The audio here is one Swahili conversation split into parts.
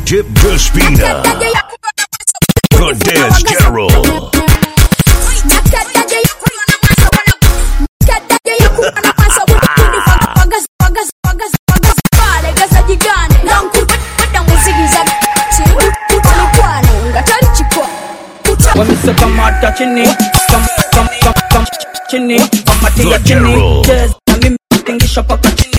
Tip Despina, the Dance General. Wamesekamata chini chini kamatia chini just na mimi tingisha paka chini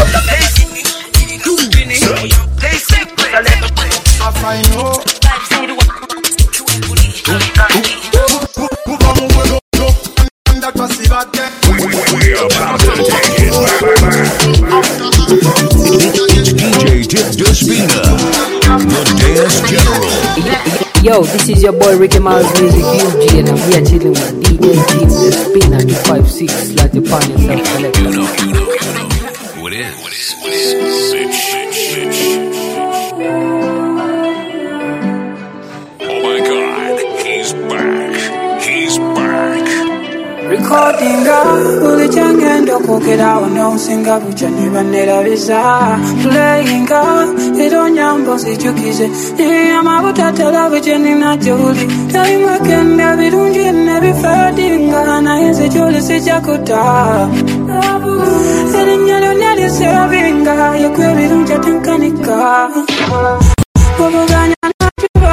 It's DJ Tip Despina, the Dance General. Yo, this is your boy Ricky Miles Music UG, and I'm here chilling with DJ Tip Despina 256 like the pan yourself collector. You know who it is. Oh my God, he's back. Recordinga, uli changendo kukira wano singa buchani vanera visa Playinga, ito nyambo sichukize Niyama butatela buchani na juli Taima kenda virunji nebifadinga Na yese juli sijakuta Elinyalo nyali sevinga Yekwe virunja tenkanika Wabuganya na juba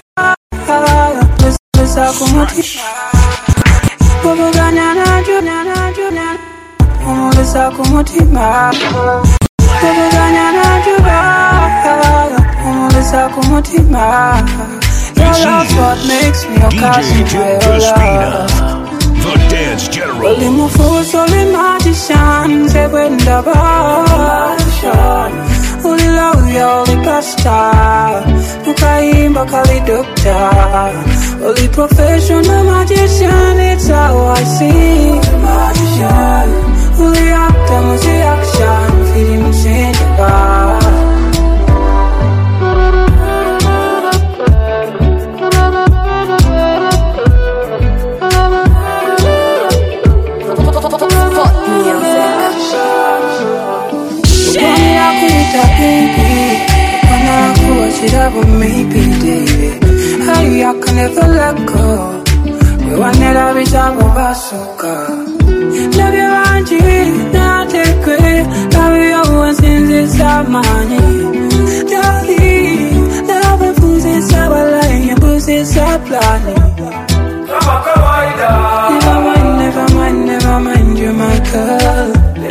Lesa kumuti Wabuganya na juna Umulisa kumutima Wabuganya na juba Umulisa kumutima Your love's what makes me your cousin, my love The Dance General. Only my fools, only magician Say when the passion Only love you, only pasta Mukaimba kali doctor Only professional magician, it's how I see magician. Only actor, multi action, feeling change the bar. I can never let go. We want to love each other, Basuka. Love you, Angie, not take it. Love you, always in this money. Darling, love and food is our line, your pussy is our planning. Never mind, you're my girl.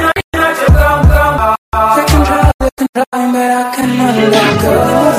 They can try, but I cannot let go.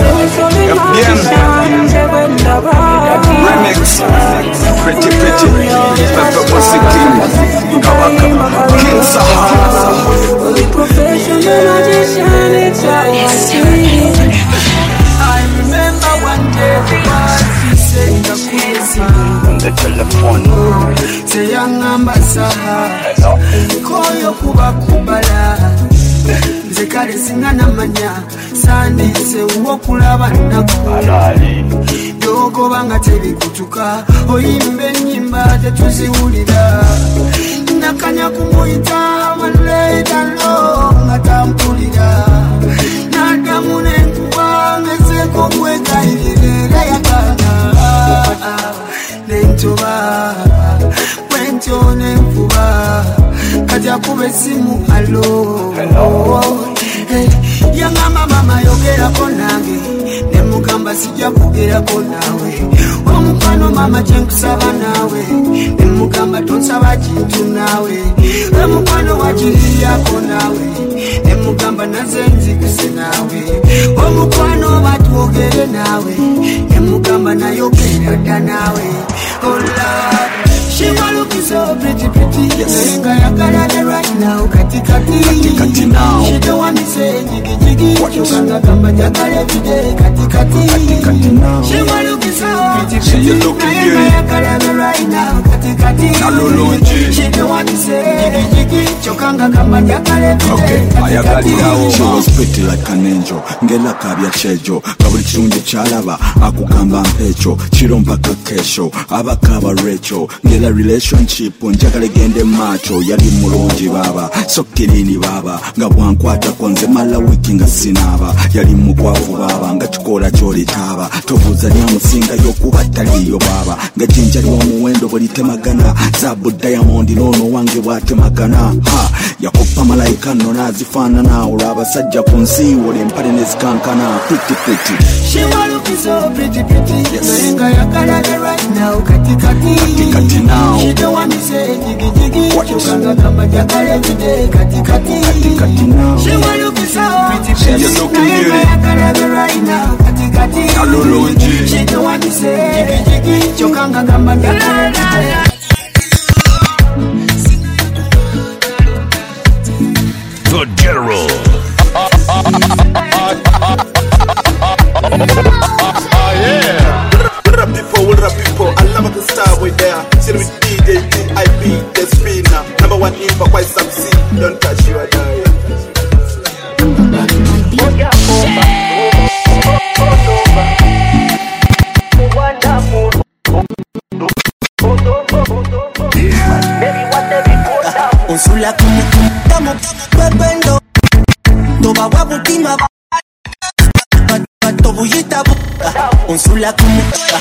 Remix, pretty, Pepper Pussy King, Kawaka, King Sahara. Only professional magician, it's how I see. I remember one day the wife he said on the telephone. Say young ambassador, koyo kuba kubala. Zekale singana manya, sandi se uokulaba nakubalali. Yoko banga tebi kutuka, oyimbe nyimba tetuziwulira. Nakanya kumuita, one dalo, ngatampulira. Nadamu nenkuba, ngezeko kweka ililere yakana. Nentoba, wento nenkuba. Kaja kube simu alo. Hey, yanga mama yogera konange nemugamba sijja kugera konawe omukwano mama kyenkusaba nawe nemugamba tonsaba kintu nawe omukwano wakiriya konawe nemugamba naze nzikuse nawe omukwano batwogere nawe nemugamba nayogera dda nawe ola. She wanna look so pretty, yes. Right now, kati now. She don't want me say jiggy. What you gonna come back every day, kati now. She wanna look so See you looking beauty. She don't want to say chokanga kama nyakale. Okay, she was pretty like an angel. Ngela kabya chejo kabuli kirungi kyalaba akugamba mpecho chirompa kakesho abakaba recho ngela relationship njagala gende macho yali mulungi baba sokkirini baba nga bwankwata konze mala wiki nga sinaba yali mukwavu baba nga kikola kyoli taba tobuza nyamusinga yokuba taliyo baba nga jinjali omuwendo bolitemagana zabu diamond nono wange bwatemagana ha yakupa malaika nona zifanana olaba sajja kunsi wole empale nezikankana pretty she looking so pretty Senga ya kalade right now katikati now she don't want to say jiggy chokanga kama nyakale today katikati now she looking so pretty you looking beauty ya kalade right now katikati she don't want to say jiggy chokanga kama nyakale today. The General. What up people, I love the star way there. Chill with DJ TIP, the spinner. Number one in for quite some C. Don't touch you, I die. Unsula como bebendo toba wabutima tobuyita unsula como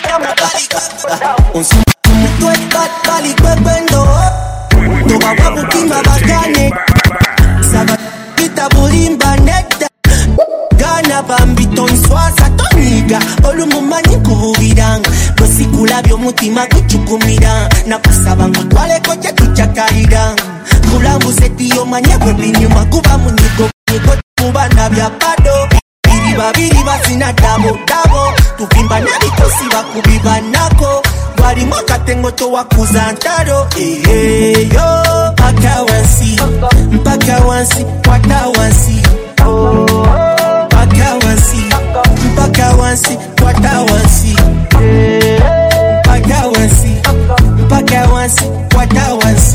bali bebendo toba wabutima bagane saba kita bulimba neta gana bambito nswasa toniga olumumanyi kububiranga bosikulabyo mutima kuchukumira nakusaba ngutwaleko kye tuchakalira kulambuze tiyo manye kwebinyuma kuba munyigo kubana bya pado babiri basina dabo tuvimba nabikosi bakubiba nako bali mwakatengo to wakuza ntaro yo mpaka wansi kwata wansi mpaka wansi kwata wansi mpaka wansi kwata wansi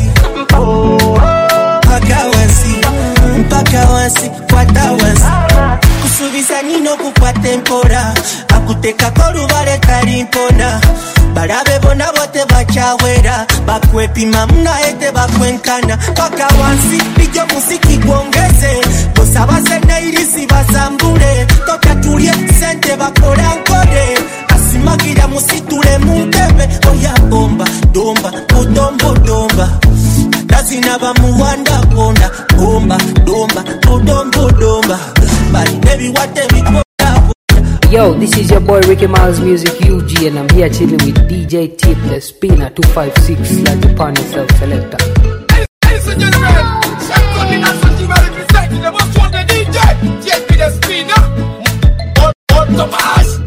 mpaka wansi kwata wansi kusubiza nino kukwa tempora akuteka kolubale kalimpona balabe bona bote bachawera bakwepima mnaete bakwenkana paka wansi bijo musiki kuongeze bosabase neirisi basambule toka tulie sente bakora nkode asimakira musitule mutebe oya bomba domba udombo domba lazina bamuwanda konda bomba domba udombo domba but baby what they be. Yo, this is your boy Ricky Miles Music UG, and I'm here chilling with DJ Tip, the spinner 256, like the partner self-selector. Ladies and gentlemen, I'm coming as a team representing the most wanted DJ, TSP the spinner, on the bass.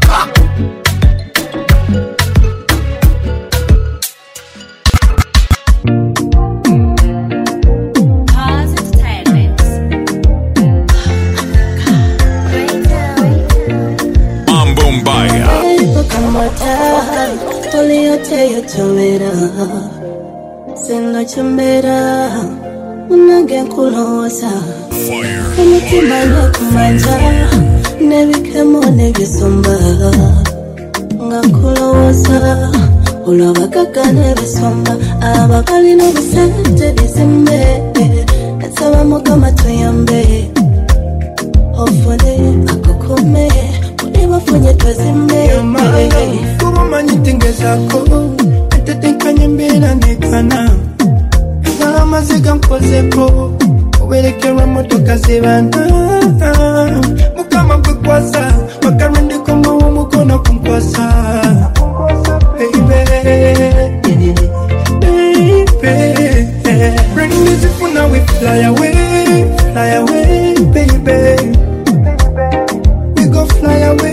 Senga chambera unage kulosa umutima yakumanja nebikemo nebisomba ngakulosa ulabakaka nebisomba abakali n'obusente bisembe nsaba mukama tuyambe ofune akukome kuli bafunye twezimbe kubumanyi tingezako tetenkanye mbera nekana amaziga nkozepo oberekerwa motoka zibana mukama gwekwasa bakarundiko mukono kunkwasa baby bring music for now we fly away baby we go fly away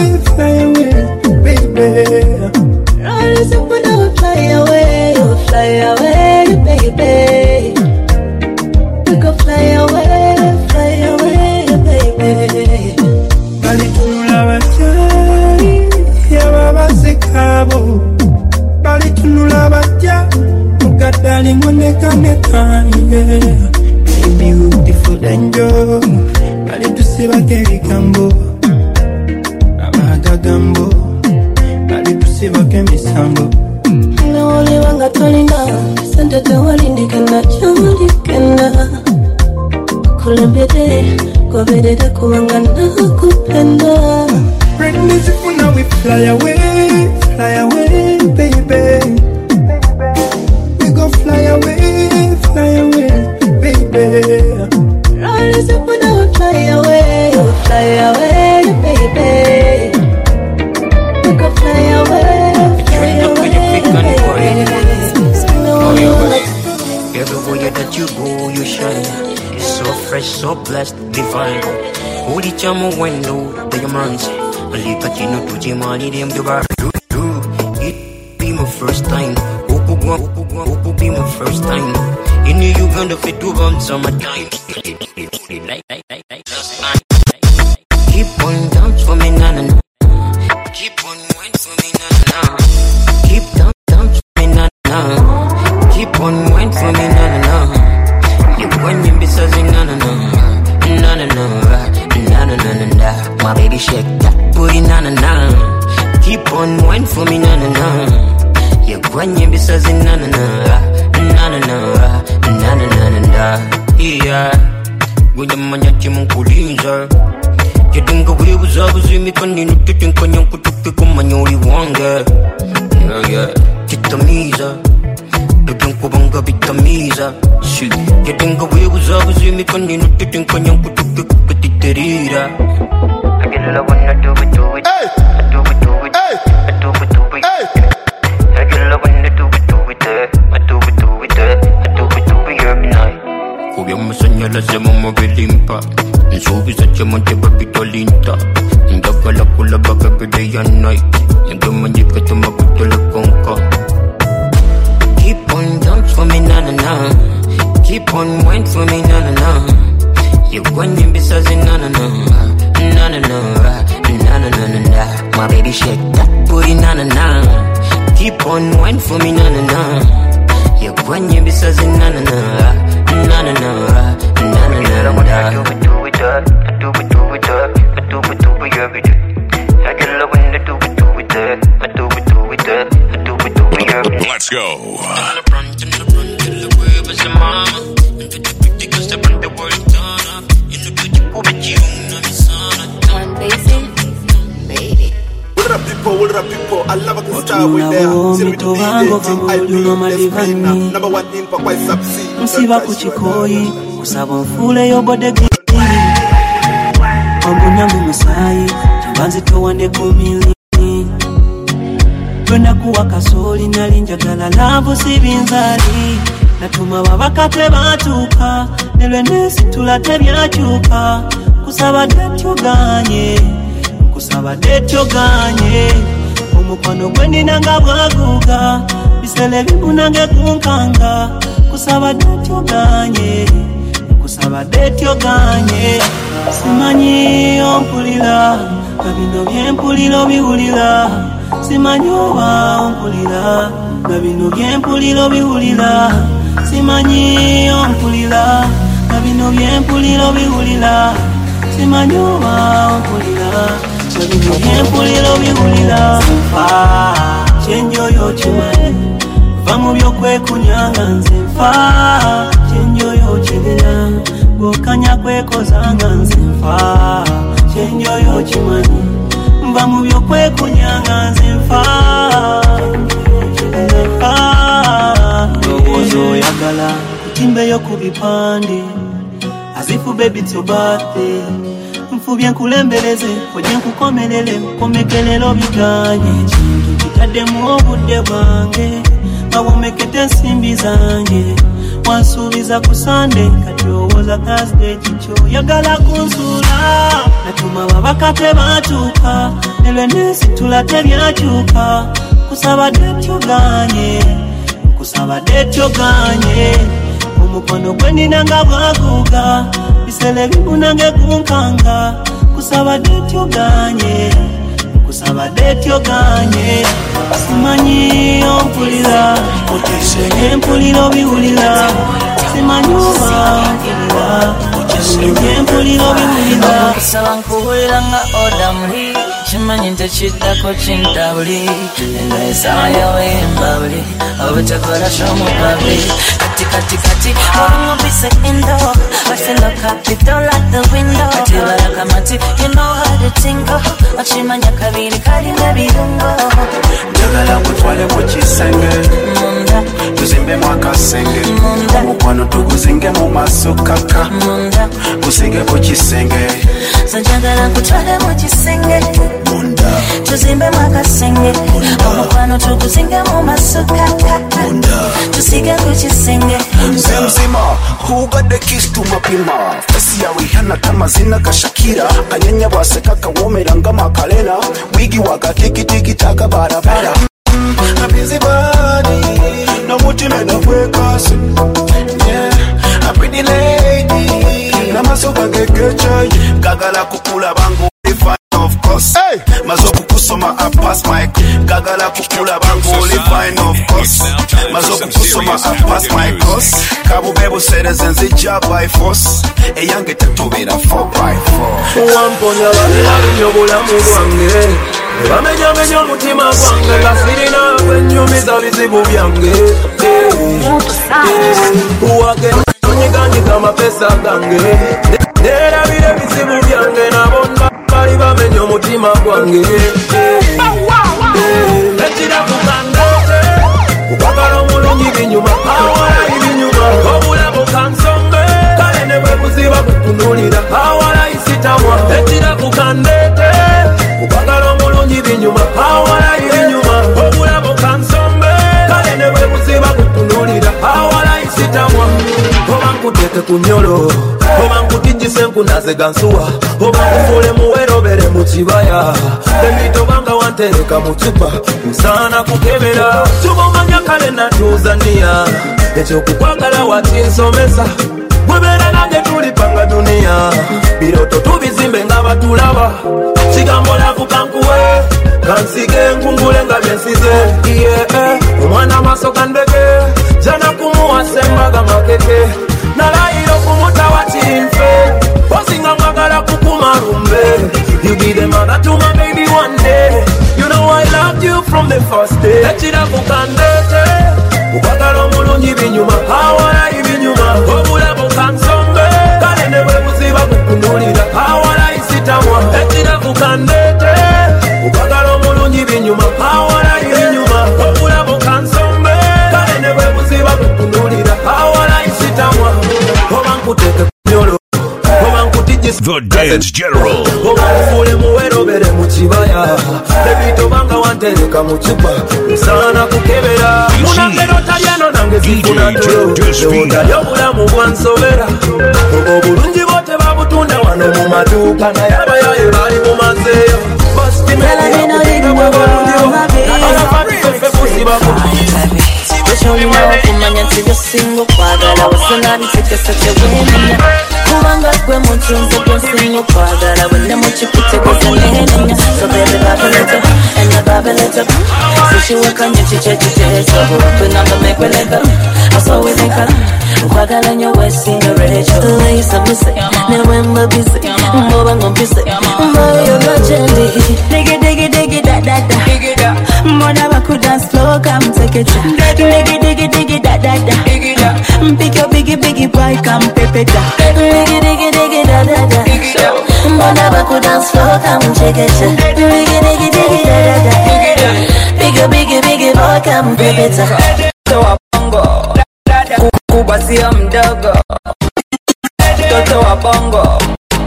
baby fly away, baby. We go fly away, goberera kubanga nakupenda. Bring this if now we fly away, baby. We go fly away, baby. Roll this if now we fly away, baby. We go fly away, baby. Everywhere that you go, you shine. It's so fresh, so blessed, divine. Holy chamo window, diamonds. Malika chino tuji mali dem dubar. It be my first time. Oku be my first time. In Uganda fit to run summertime. Keep on dance for me, na na na. Keep on wine for me, na na na. Keep dance for me, na na na. Keep on wine for me, na na na. You want me because na na na, na na na. My baby shake that booty, na na na. Keep on wine for me, na na na. You want me because na na na. Yeah, when the man yachi munkuliza. You think we was always me kaninu titin kanyang kutuki kumanyori wanga. Yeah, chitamiza. Dudung ko bangga bitamiza. Shit, you think we was always me kaninu titin kanyang kutuki kupetitirira. I get love when I do it. I do it. I get love when I do it every night. Kubya masanyala sa mga bilimpa. Nsubi sa chamante babitolinta. Ndagala kula baga pidayanay. Nagamanjik ka tumagutulakong ka. Keep on dance for me, na na na. Keep on wine for me, na na na. You want me because na na na. Na na na. My baby shake that booty, na na na. Keep on wine for me, na na na. You want me because na na na. Na na na. I do it every day. I get love when I do it. I do it every day. Let's go. What up people, I love a good style with there. Still with DJ I be the spinner. Number one in for quite subsea. Msiba kuchikoi, kusaba mfule yobode gini. Wambunyangu musai, jambanzi towane kumili. Twenda kuwa kasoli nalinjagala lavu sibinzali. Natuma babakate batuka, nelwe nesi tulate byachuka. Kusaba detyo ganye. Omukwano gwendi nanga bwaguga. Bisele bibunange kunkanga. Kusaba detyo ganye. Simanyi ompulira, kabino byempuliro biwulira. Simanyi oba ompulira, kabino byempuliro biwulira. Simanyi ompulira, kabino byempuliro biwulira. Simanyi oba ompulira, kabino byempuliro biwulira. Nfa kyenjoyo kimanyi, va mu byokwekunyanga nze nfa kyenjoyo kirina. Gokanya kwekozanga nze nfa kyenjoyo kimanyi, va mu byokwekunyanga nze nfa. Ndowooza oyagala kutimbeyo ku bipande azifu baby it's your birthday. Mfubye nkulembereze oje nkukomerere komekelero biganye. Ekintu kitaddemu obudde bwange bawomekete ensimbi zange. Wansuubiza ku Sunday kati owooza Thursday kikyo yagala kunsuula. Natuma babakate batuuka nelwe nesi tulate byakyuka. Kusaba detyo ganye. Omukono gwendina nga bwaguga. Bisele bibunange kunkanga. Kusaba detyo ganye. Simanyi ompulira, otese empuliro biwulira. Simanyi oba ompulira, otese empuliro biwulira. Kusaba nkuhulira nga odamuli, Chimanyi ntekiddako kintabuli endayisawa yawe embabuli obutakola shomukabi kati olumubise endo wase look up the door at the window atibalakamati you know how to tingle ochimanya kabiri kalinga birungo njagala kutwale mu kisenge tuzimbe mwakasenge omukwano tuguzinge mu maaso kaka kusige ku kisenge so njagala kutwale mu kisenge tuzimbe mwakasenge omukwano tuguzinge mu maaso kaka tusige ku kisenge Zimzima, who got the keys to mapima? Fesi ya Rihanna kama zina kashakira kanyenya bwaseka kawomeranga makalena wigi waka tiki taka barabara a busy body no mutima no kwekase yeah a pretty lady na masoka gegecha gagala kukula bangu of course hey mazoku kusoma I pass my gagala kukula bangu only fine of course mazoku kusoma I pass my course kabu bebo serezenzi job by force eyange tatubira 4x4 wamponya bali nyobulamu bwange bamenya mutima gwange gasirina kwenyumiza bizibu byange uwage nyiganyiga amapesa gange nerabire bizibu byange nabona bali bamenya omutima gwange ekira kukandete kukwagala omulungi binyuma awala ibinyuma obulamu kansombe kale ne bwe buziba kutunulira awala isitamwa ekira kukandete kukwagala omulungi binyuma awala ibinyuma obulamu kansombe kale ne bwe buziba kutunulira awala isitamwa oba nkuteke ku nyolo oba nkutijjise nkunaze gansuwa oba nkufule muwerobere mu kibaya emitoba wantereka mu cupa nsaana kukebera tubomanya kale natuzania ekyokukwagala wakinsomesa bwebeera nange tulipanga duniya biroto tubizimbe nga batulaba kigambo lavukankuwe kansige nkungule nga byensize omwana maaso gandege jana kumuwasa embaga makeke nalayiro kumutawa kinfe osinga mwagala kukumarumbe you be the mother to my baby one day you know I loved you from the first day ekira kukandete kukwagala omulungi binyuma awala ibinyuma obulamu kansombe kale ne bwe buziba kukunulira awala isitamwa ekira kukandete kukwagala omulungi binyuma awala ibinyuma obulamu kansombe kale ne bwe buziba kukunulira awala isitamwa oba nkuteke kunyolo The Dance General. Obufule muwerobere mu kibaya ebitobanga wantereka mu cupa nsaana kukebera munangero talyano nange zifuna tulo obulamu bwansobera obulungi bote babutunda wano mu maduuka naye abayaye bali mumazeeyo kumanya nti byosinga okwagala wasena bitekesa kyewemenya kubanga gwe mutunze gwensinga okwagala bwenne mukikutegeza nenenya so baby babaleta ena babaleta sishiwekanye kikyekiteeso kwenanga mekweleka asowezeka nkwagala nyo wesinga rejo tuyisabuse newembabise mboba ngompise mboyo gacendi digi da mbona bakudance flow come take it digi da pick your biggie boy come pepeta digi da mbona bakudance flow come take it digi da pick your biggie boy come pepeta to bongo kuba sio mdogo toto wa bongo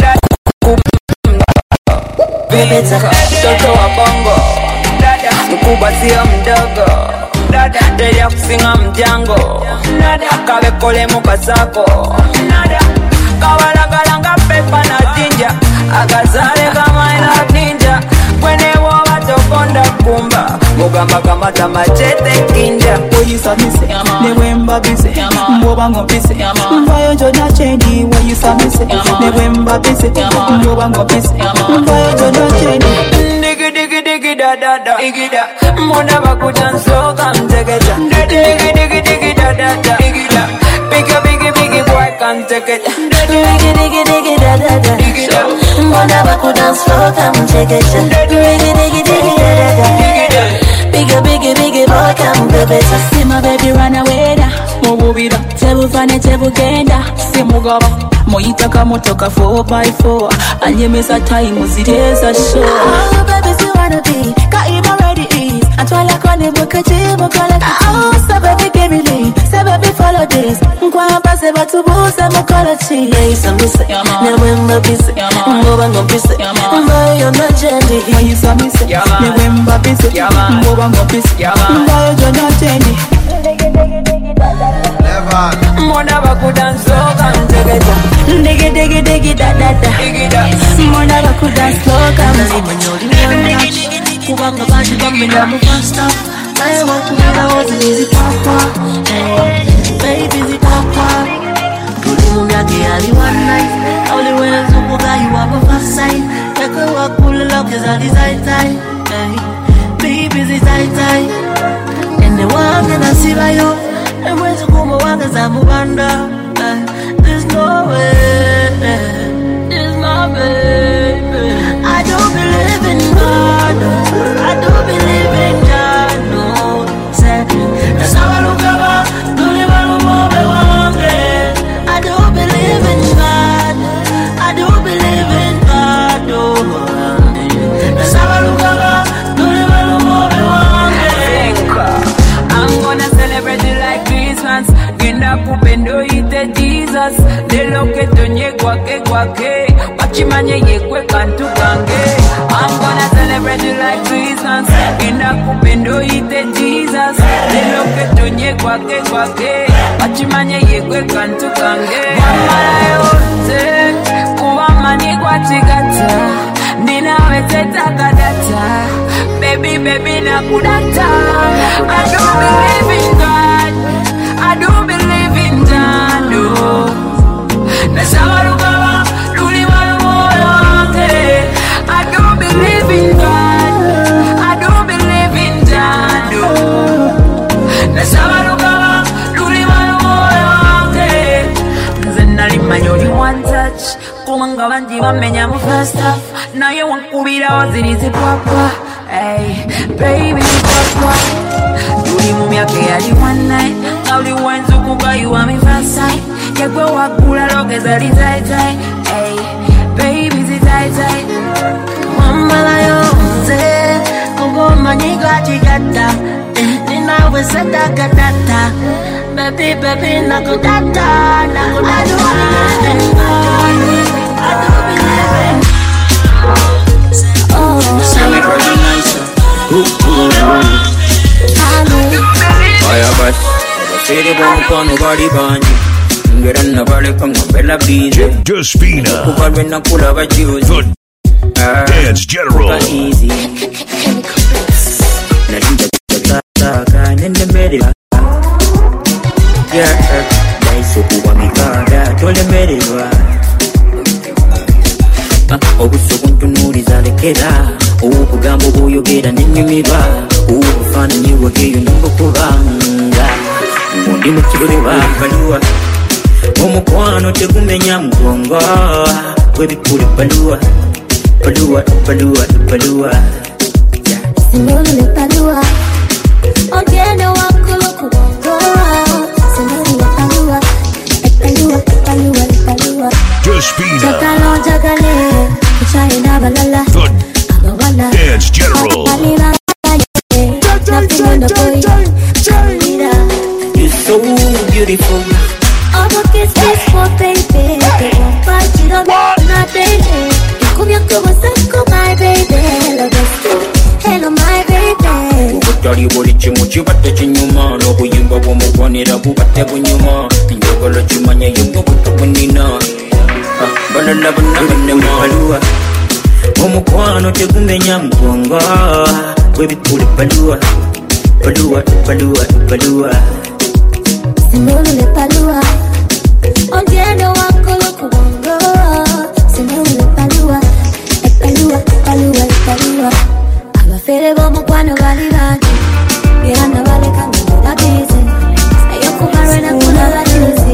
pepeta toto wa bongo mkubwa sio mdogo dada kusinga mjango kawekole mukasako kawalagalanga pepa na tinja akazale kama ina ninja kwenewo batokonda kumba mugamba kamata machete kinja oyisamise newembabise mboba ngompise mvayo jona chendi oyisamise newembabise mboba ngompise mvayo jona chendi digi da igida mona bakutanso kamtegeta digi da igida big boy can't take it digi da igida mona bakutanso kamtegeta chekecha. Diggy, diggy, diggy, bigger, bigger, bigger, boy, come baby. See my baby run away da. Mububira, tebufane tebugenda. Simugaba, moyitaka motoka 4x4. Anyemeza time zireza show. Oh, baby, you wanna be, got you already is. Atwala kone bukaji, mukala kiti. Oh, so baby, give me lead, so baby, follow this. Mkwamba se batu busa, mukala chi. Yeah, it's a miss, Nevemba busy, Mboba no busy, Mboyo no jendi. Yeah, it's a miss, Nevemba busy, Mboba no busy, Mboyo no jendi. Mona bakudanso kanjegeta. Diggy, diggy, diggy, da da da. Mona bakudanso kanjegeta. Kubanga bashi bamina mufasta. I want to know how to easy papa. Baby, easy papa. Kulimu myake ali one night. Only when I'm so good, you have a fast side. Take a walk, pull a lock, is all tight tight. Baby, is tight tight. And the one that I see by you. And when you come around, I'm a wonder. There's no way. There's no baby. I don't believe in God. I don't believe in God. No. That's how I look about. Don't even know me one day. I don't believe in God. I don't believe in God. No. That's how I look about. Don't even know me one day. I'm gonna celebrate it like Christmas. Genda kupendo ite Jesus. Lelo ketonye kwake. Wachimanye yekwe kantu kange. I'm gonna celebrate it like Christmas. Genda kupendo ite Jesus. Lelo ketonye kwake. Wachimanye yekwe kantu kange. Wamala yote kuwamani kwa chigata. Nina weteta kadata. Baby, na kudata. I don't believe in God. I don't believe in God, no. Nasawarugaba, luliwalumoyonge. I don't believe in God. I don't believe in God, no. Nasawarugaba, luliwalumoyonge. Nze nalimanya oli one touch. Kumanga banji bamenya mu first half. Naye wankubirawo ziri zipwapwa. Hey, baby, papa. Yuli mu myaka yali one night. Kauli wenzu kuba you are me first sight. Yekwe wakula logeza li tight tight. Hey, baby, zi tight tight. Mambala yonze Ngoma nyiga chigata Nina we seta katata Baby, nakudata I don't believe in God. I don't believe in Fire bus, fede buon po' nobody bagni. Ngeranna vale con bella bise. Despina. Kubalwena kula bajuzi. Dance General. Nalinda taka nende merila. Yeah, daiso kuwa mikada tole merila. Obusukuntu nuri zalekera. Ubugambo buyogera n'imibwa. Ubufananyi wageyo n'okubanga. Ngondi mu kireba baluwa. Omukwano tegumenya mugongo. Webikule baluwa. Baluwa. Simone le palua Ogene wako loku bongo Simone le palua Despina. Jagale Kuchayina balala Agawala Dance General. You're so beautiful. I'ma kiss this for baby They won't fight you don't not baby Come my baby Hello my baby Ukutali buli kimu kibatte kinyuma n'obuyimba bw'omugwanira bubatte bunyuma njagala kimanya yemwe butabunina balala bonna bannema omukwano tegumenya mugongo bwebikule baluwa Simone le palua Ogene wako loku bongo Simone le palua Abafere bomukwano bali bangi Era nabaleka nga babizi Sayo kubarwe na kuna bajuzi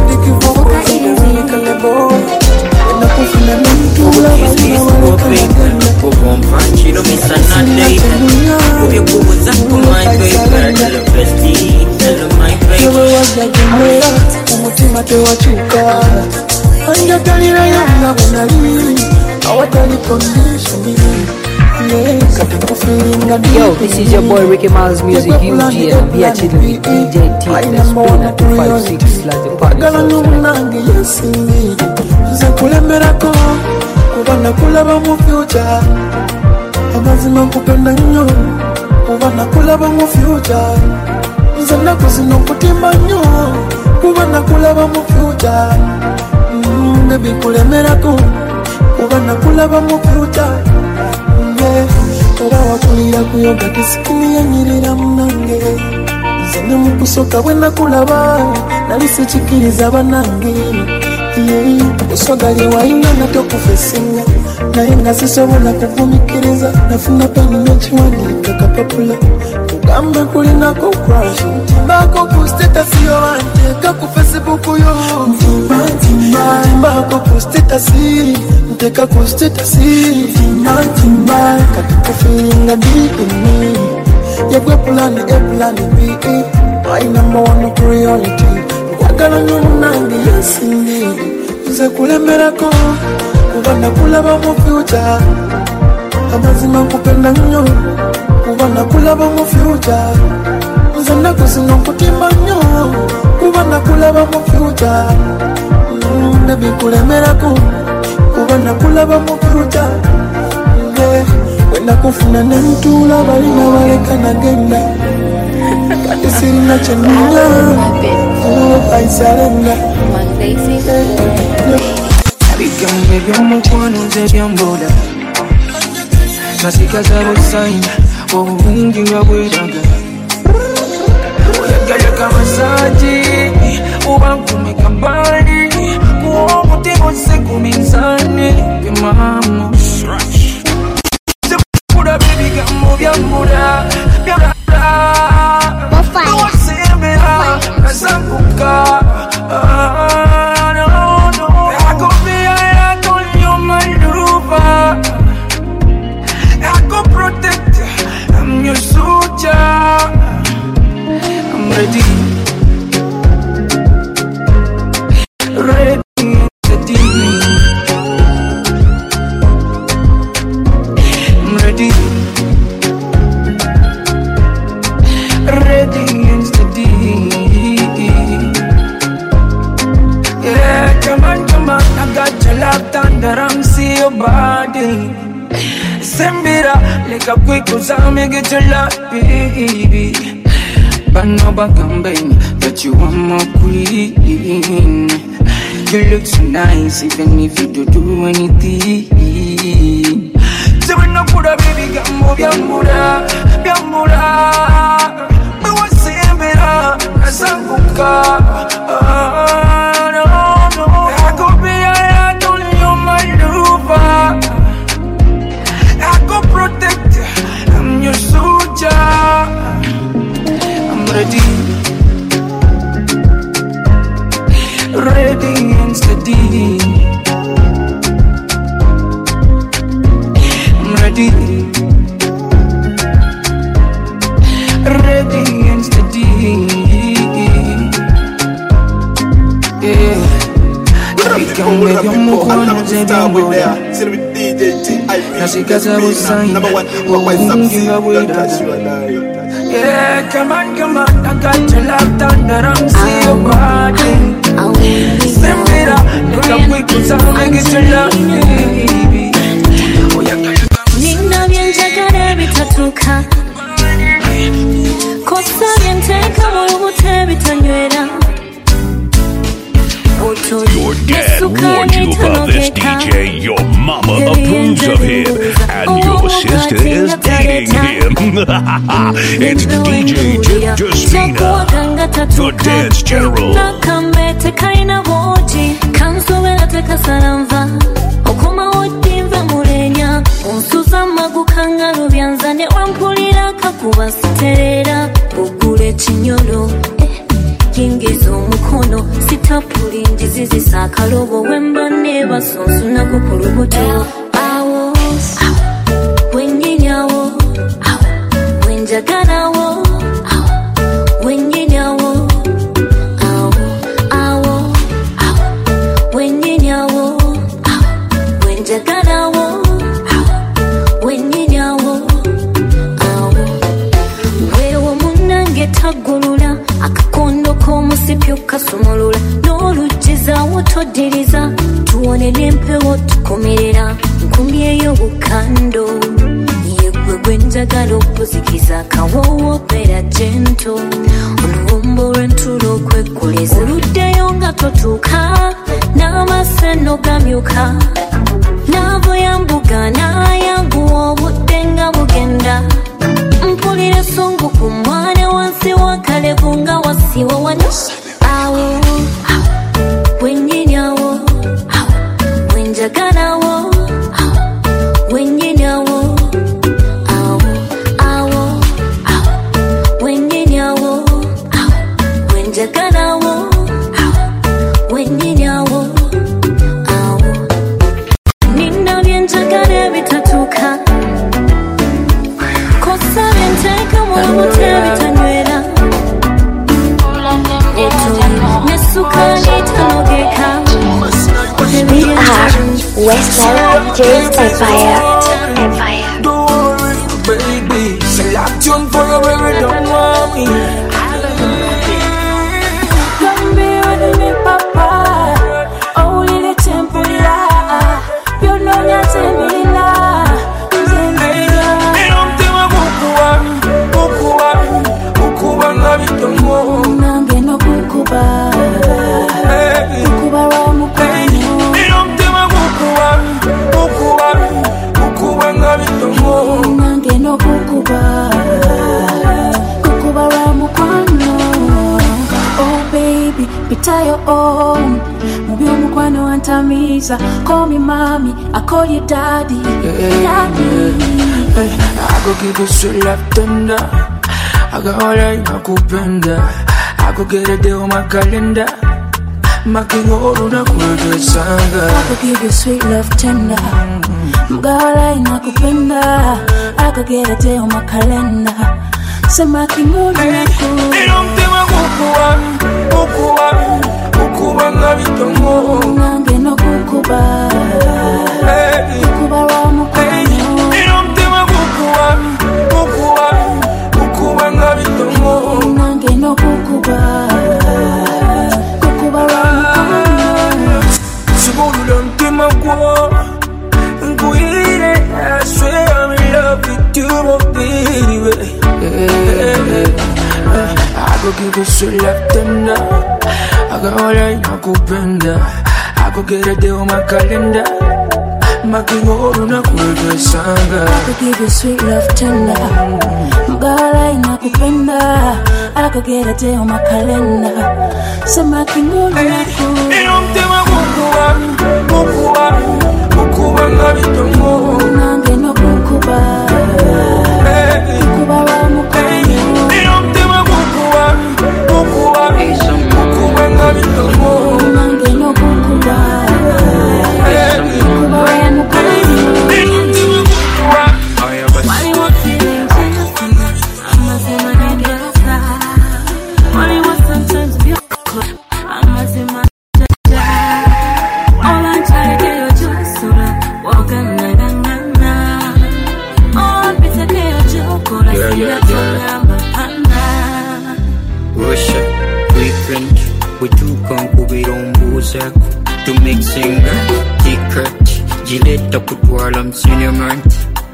Oka easy tewakyuka anjagalira yanga bwenali awatali kondishoni. Yo, this is your boy Ricky Miles Music UG, and I'm here chilling with DJ T, the Spinner 256 like the party. Nze kulemerako kuba nakulaba mu future, amazima nkupenda nnyo kuba nakulaba mu future. Nze nnaku zino nkutimba nnyo kuba nakulaba mu future. Baby kulemerako kuba nakulaba mu future. Oba wakulira kuyoga tisikini yanyirira munange. Nze ne mu kusooka bwe nakulaba nali sikikiriza banange. Oswagali wayina natokufesinga naye nga sisobola kugumikiriza. Nafuna peni n'ekiwandiika kapapula kugambe kulinako crash. Ntimbako ku status yo anteeka ku Facebook yo. Ntimbako ku status nteeka ku status. Ntimba kati kufiringa dipini yegwe plan A plan B. My number one priority nkwagala nnyo munange yensindi. Nze kulemerako kuba nakulaba mu future, amazima nkupenda nnyo kuba nakulaba mu future. Nze nnaku zino nkutimba nnyo kuba nakulaba mu future. Baby kulemerako kuba nakulaba mu future. Wenda kufuna nentuula balina baleka nagenda kati sirina kyenina aisalenda. Bigambo ebyomukwano nze byambola nasigaza busayina obulungi nga bweraga. Oyagala kamasaji oba nkumeka mbali kuwa omutima ose ku minzaani emamu sekula bebigambo byambola wasembera nasanguka. Ready, steady. I'm ready, ready and steady. Yeah, come on, I got your love thunder, I'm see your body. Sembira, like a quick uzame get your love, baby. But no bagambing that you are my queen. You look so nice even if you don't do anything. So when I put a baby gambo byamura me was sembera nasanguka. No, I could be only on my lover. I could protect, I'm your soldier. Ready, ready and steady. I'm ready, ready and steady. Yeah. Nasigaza busayina obulungi nga bweraga. Yeah, come on, I got your love thunder, I'm see your body. Send it up, look up quick, cause I'll make it your love, baby. Nina vyenjagala bitatuka kosa vyenteka mulubute bitanywera. Your dad warned you about this DJ. Your mama approves of him, and your sister is dating him. It's DJ Jospina, the Dance General. Nakamete kaina boji kansubela tekasalamva okoma odimva mulenya unsuza magukanga lubyanzane wampulira kakuba siterera ugule chinyolo yingiza omukono sitapuli njizi zisakalobo wemba neba sonsu nako kulubuto awo wenyenyawo wenjaganawo wenyenyawo wenjagalawo wenyinyawo awo weewo munnange taggulula akakondo k'omusipyo kasumulula n'oluggizawo toddiriza tuwone n'empewo tukomerera nkumyeyo bukando yegwe gwenjagala okuzikiza akawoowo beera gento oluwombo lw'entulo okwegguliza oluddeyo nga totuuka n'amaseno gamyuka n'avo yambuga n'ayanguwa obudde nga bugenda mpulira essungu ku mwana wansi wa kalevu nga wasiwa wano awo wennyinyawo wenjagalawo wennyinyawo awo wennyinyawo wenjagalawo wennyinyawo awo nina byenjagala ebitatuuka kosa byenteeka mulamu tebitanywera nesukali tanogeka We are Westlife DJs Empire. Don't worry, baby. Select tune for your baby, don't want me. Come be with me, papa. Only the tempura. You know your tempura. Kukuba na bitongo. Nange no kukuba. Kukuba wa mukanya. Nange no kukuba wa mukwano. Oh baby, pitayo on mubi omukwano antamiza. Call me mommy, I call you daddy. Daddy, I go give you sweet love tender. I got all I nakupenda. I go get a day on my calendar. Makingo na kuwekesanga. I could give you sweet love tender. Mgala inakupenda. I could get a day on my calendar. Sema kingo na kuwekesanga. Nilomtema kukuba na vitongo. Nange no kukuba. Kukuba wa mukano. Nilomtema kukuba na vitongo. Nange no kukuba. I swear I'm in love with you, oh baby. I go give you sweet love tender. I got all I nakupenda. I go get a day on my calendar. Makingo na kuwekesanga. I go give you sweet love tender. Mgala inakupenda. I go get a day on my calendar. Sema kingo na kuwekesanga. Nilomtema kukuba na vitongo. Nange no kukuba. Kukuba wa mukanya. Nilomtema kukuba na vitongo. Nange no kukuba. Kukuba wa mukanya. Wali wote amazima nengeza. Wali wote sometimes beautiful amazima. All I try to do is just walk Russia, frequent, we do come kubira umbuza to make singer, secret, Gillette put warlam cinnamon,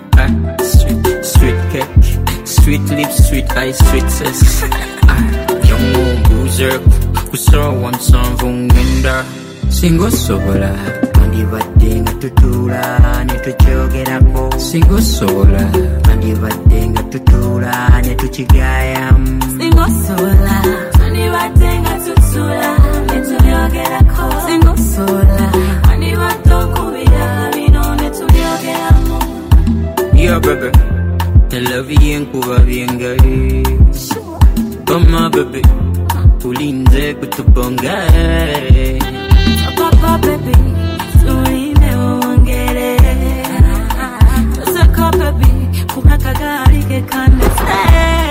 sweet cake, sweet lips, sweet eyes, sweet sex, young umbuza, kusawa wansan vungenda, singo sobola, mandibadde nga tutula ne tukyogerako, singo sobola, mandibadde nga tutula ne tukigayamu, singo sobola, mandibadde nga tutula ne tukyogerako, singo sobola, mandibadde okubira bino ne tubyogeramu. Yeah baby, I love you nkuba byengaye, come baby, tulinze kutubongaye. Papa baby, tulinde ongere. Tusaka baby, kumaka gari ke kanisa.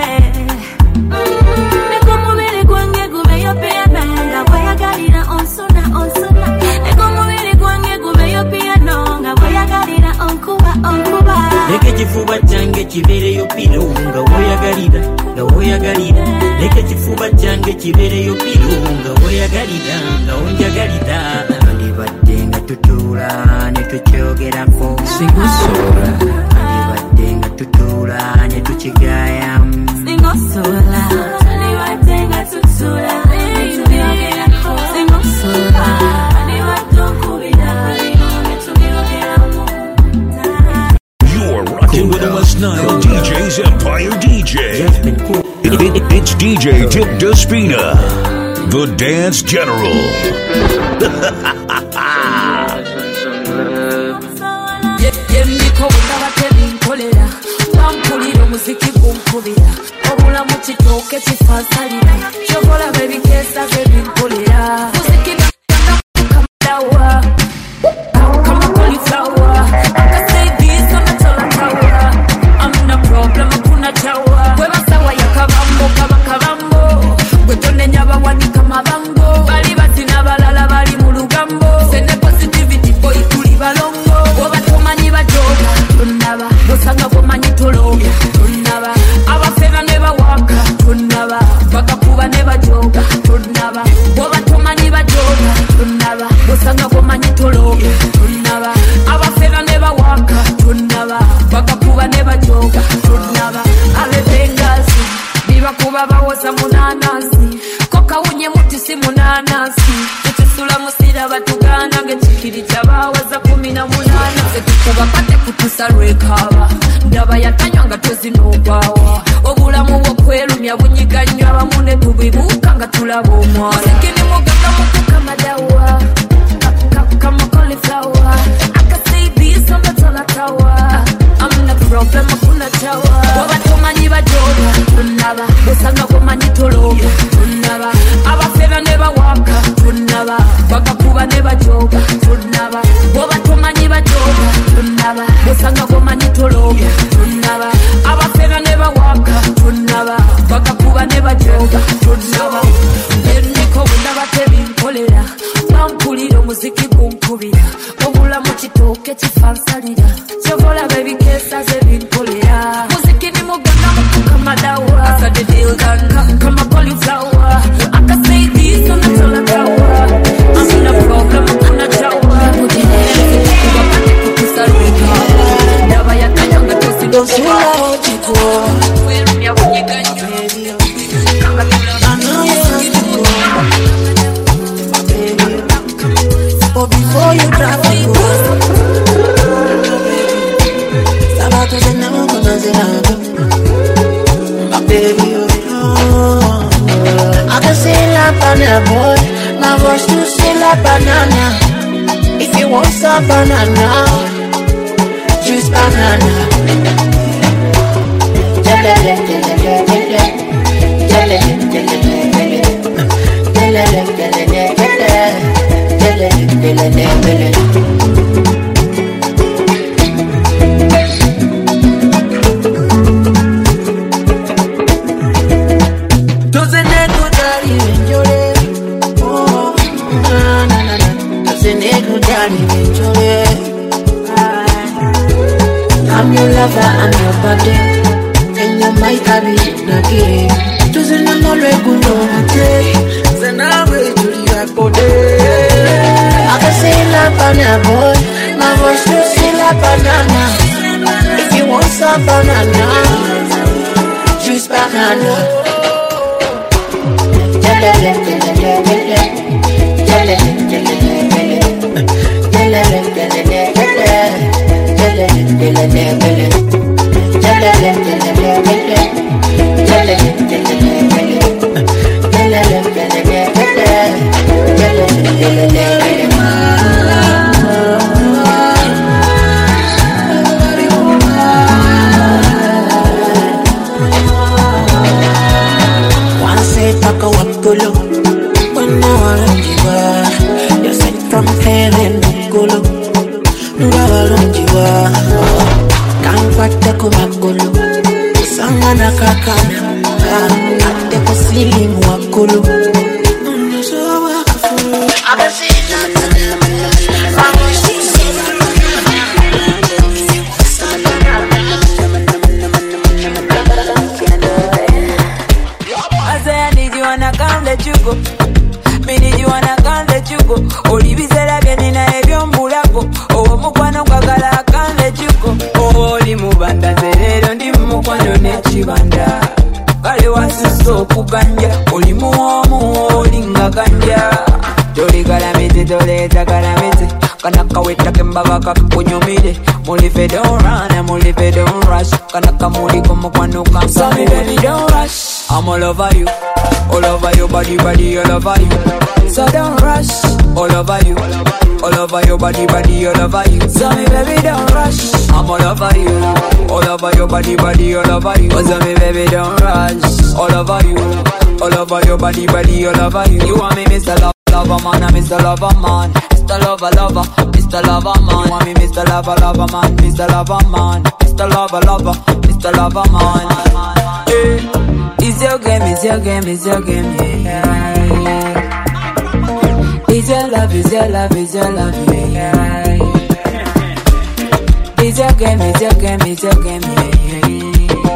Nekomubili gwange gube yopiano, nga boya galira onsona. Nekomubili gwange gube yopiano, nga boya nk'oyagalira leka ekifuba kyange kibeereyo birunga weyagalira nga onjagalira andibadde nga tutuula ne tukyogerako singosobola andibadde nga tutuula ne tukigaayamu singosobola andibadde nga tutuula ne tukyogerako singosobola andibadde okubira ne tukyogerako. You're rocking with the West Nile DJ's Empire DJ. It's DJ Tip Despina, the Dance General. ndaba yatanywanga tozinogwawa obulamu bw'okwerumya bunyiganywa abamu ne tubibuuka nga tulaba omwana muzikini muganga mukukamadawa kama cauliflower I can see this on the tower I'm not problem akuna tawa bwaba tomanyi bajoga tunaba busanga kumanyi tologa tunaba abafera ne bawaka tunaba bagakuba ne bajoga tunaba bwaba tomanyi bajoga tunaba busanga kumanyi tologa tunaba abafera ne bawaka tunaba bagakuba ne bajoga tunaba ndiko bundaba tebinkolera bampulira omuziki gunkubira obulamu kitooke kifansalira kyovola bebikesa zebinkolera muziki ni muganga mukukamadawa asade dilgan kama cauliflower I can say this on the tower I'm in a problem akuna tawa kubakate kukusarika ndaba yakanyanga tosi dosula ojiko werumya bunyiganyo I know you have to go but before you drive me go sabato de no conozco my baby oh I can say la banana boy my voice to say la banana if you want some banana juice banana I'm your lover, I'm your body, and you're my habit again. Doesn't know regular day, then I will do your body. I can say la banana boy, my voice to say la banana. If you want some banana, juice banana. Kanaka weta kembaga kakunyumide. Mulive don't run and mulive don't rush. Kanaka muli como cuando come. So me baby don't rush. I'm all over you. All over your body, body, all over you. So don't rush. All over you. All over your body, body, all over you. So me baby don't rush. I'm all over you. All over your body, body, all over you. So me baby don't rush. All over you. All over your body, body, all over you. You want me Mr. Lover man, I'm Mr. Lover man. Mr. Lover lover, Mr. Lover man. You want me Mr. Lover lover man, Mr. Lover man. Mr. Lover lover, Mr. Lover man. Hey, it's your game, it's your game, it's your game, yeah. It's your love, it's your love, it's your love, yeah. It's your game, it's your game, it's your game, yeah.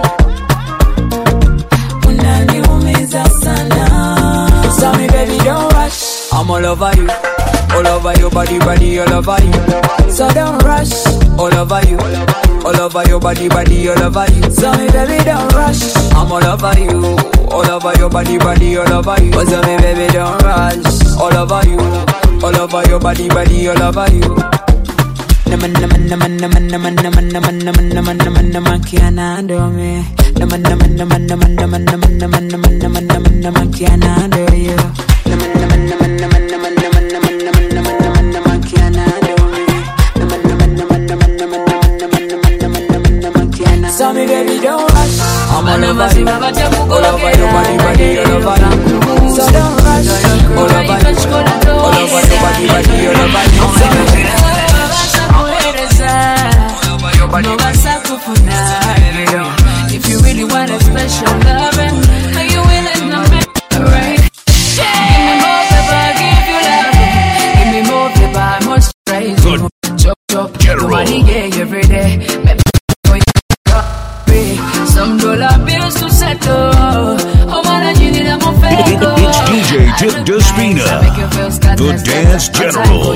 Unaniumiza sana. So me baby don't rush. I'm all over you. All over your body, body, all over you. So don't rush. All over you. All over your body, body, all over you. So me baby don't rush. I'm all over you. All over your body, body, all over you. So me baby don't rush. All over you. All over your body, body, all over you. Naman naman naman naman naman naman naman naman naman naman naman kianando me. Naman naman naman naman naman naman naman naman naman naman naman kianando you. Naman naman naman naman naman naman naman naman naman naman naman kianando me. Naman naman naman naman naman naman naman naman naman naman naman kianando. So me baby don't rush. I'm all over you. All over your body, body, all over you. So don't rush. All over you. All over your body, body, all over you. No vas a confundir. If you really want a special loving, are you willing to make it right? Give me more paper, give you love. Give me more paper, more straight. Chop chop, money yeah every day. Some dollar bills to settle. Oh man, you need a more favor. It's DJ Tip Despina, the Dance General.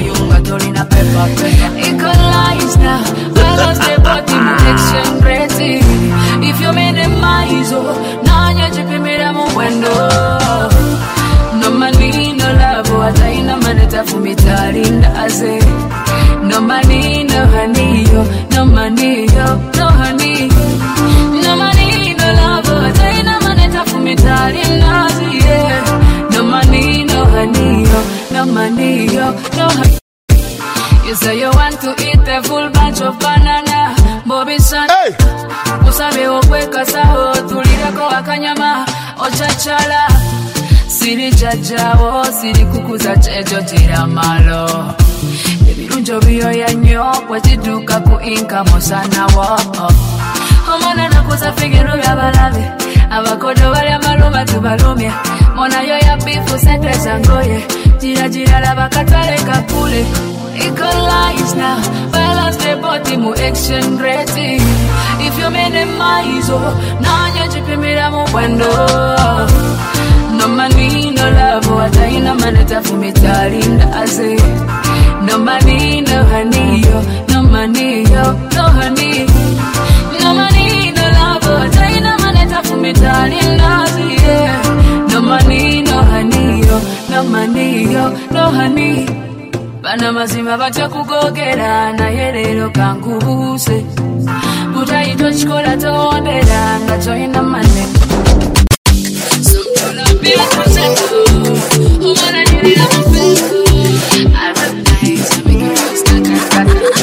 Equalize now, balance the body, protection, ready. If you minimize, oh, now you're dripping me down my window. No money, no love, what I know, man, it's for me, darling, that's it. No money, no honey, no money, no honey. No money, no love, what I know, man, it's for me, darling, that's it. No money, no honey, no money, no honey. You say you want to eat a full bunch of banana, Bobby son. Hey! Usabe okweka saho, tulira kwa kanyama, ochachala. Siri chachawo, siri kukuza chejo tira malo. Ebirunjo biyo ya nyo, wechiduka kuinka mosana wo. Omana nakuza figiro ya balabe, abakodo bali amaluma tubalumya. Mona yo ya bifu sente zangoye, jira jira la bakatale kakule. Equalize now, balance the body, more action ready. If you minimize, oh, now you're dripping me down my window. No money, no love, what I know, man, it's for me, darling, that's it. No money, no honey, no money, no honey. No money, no love, what I know, man, it's for me, darling, that's it. No money, no honey, no money, no honey. Bana mazima bacha kugogera na yerero kankubuse Butaito chikola tondera nga joina mane Somtola bila kuseto Umana nilila mpeso Advertise make you feel stuck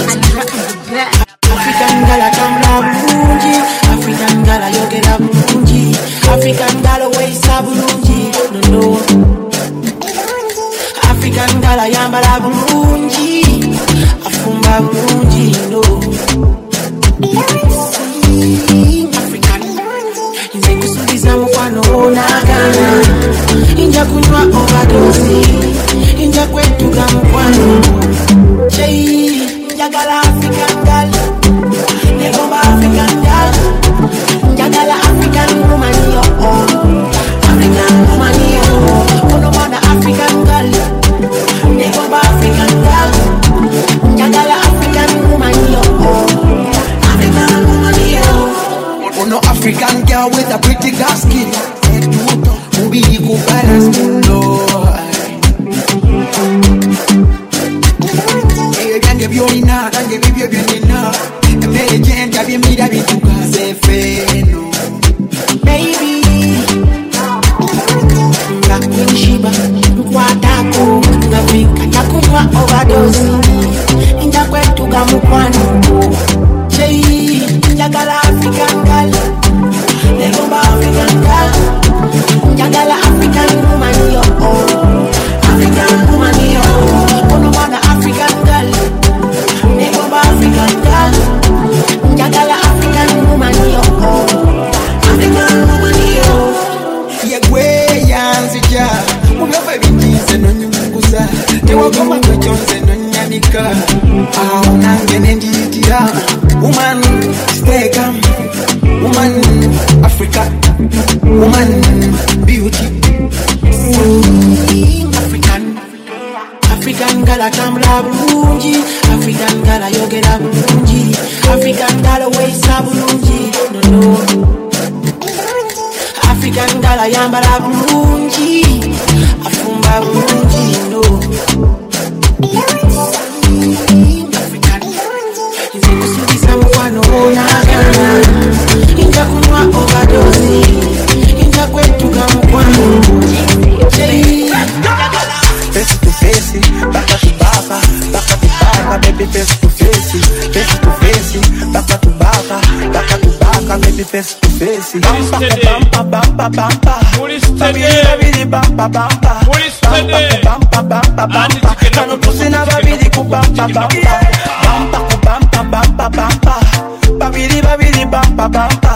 African gala tambla bulungi African gala yogera bulungi African gala weisa bulungi No African gala yambala bulungi afumba bulungi no African inze kusubiza mukwano onagana inja kunywa overdose inja kwetuga mukwano chei njagala African gala negomba African gala njagala African woman yo African woman yo kono mwana African gala Negomba African girl, njagala African woman yo, African woman yo. Oh no African girl with a pretty dark skin, mubili kubalance mulo. vivyo vyenina emerejenta vyemira vitukaze feno baby ngakunishiba nkwatako ngavika takunywa overdose injakwetuga mukwano chei njagala African girl negomba African girl njagala African woman yo African woman yo ono wana African girl negomba African girl njagala African woman yo African woman yo yegwe yanzija mugafa bintize nonyunguza tewagomba ngojonze nonyanika awo nange nendiyitira woman stay calm woman Africa woman beauty African girl atambula bulungi African girl ayogera bulungi African girl weesa bulungi no African girl ayambala bulungi afumba bulungi no African nzikusubiza mukwano onagana inja kunywa overdose inja kwetuga mukwano face to face, baka to baka, baby face to face, baka to baka, baby face to face. Bampa, bampa, bampa, babidi bampa, bampa, bampa, bampa, bampa. Kano tusina babidi ku bampa, bampa, babidi bampa, bampa.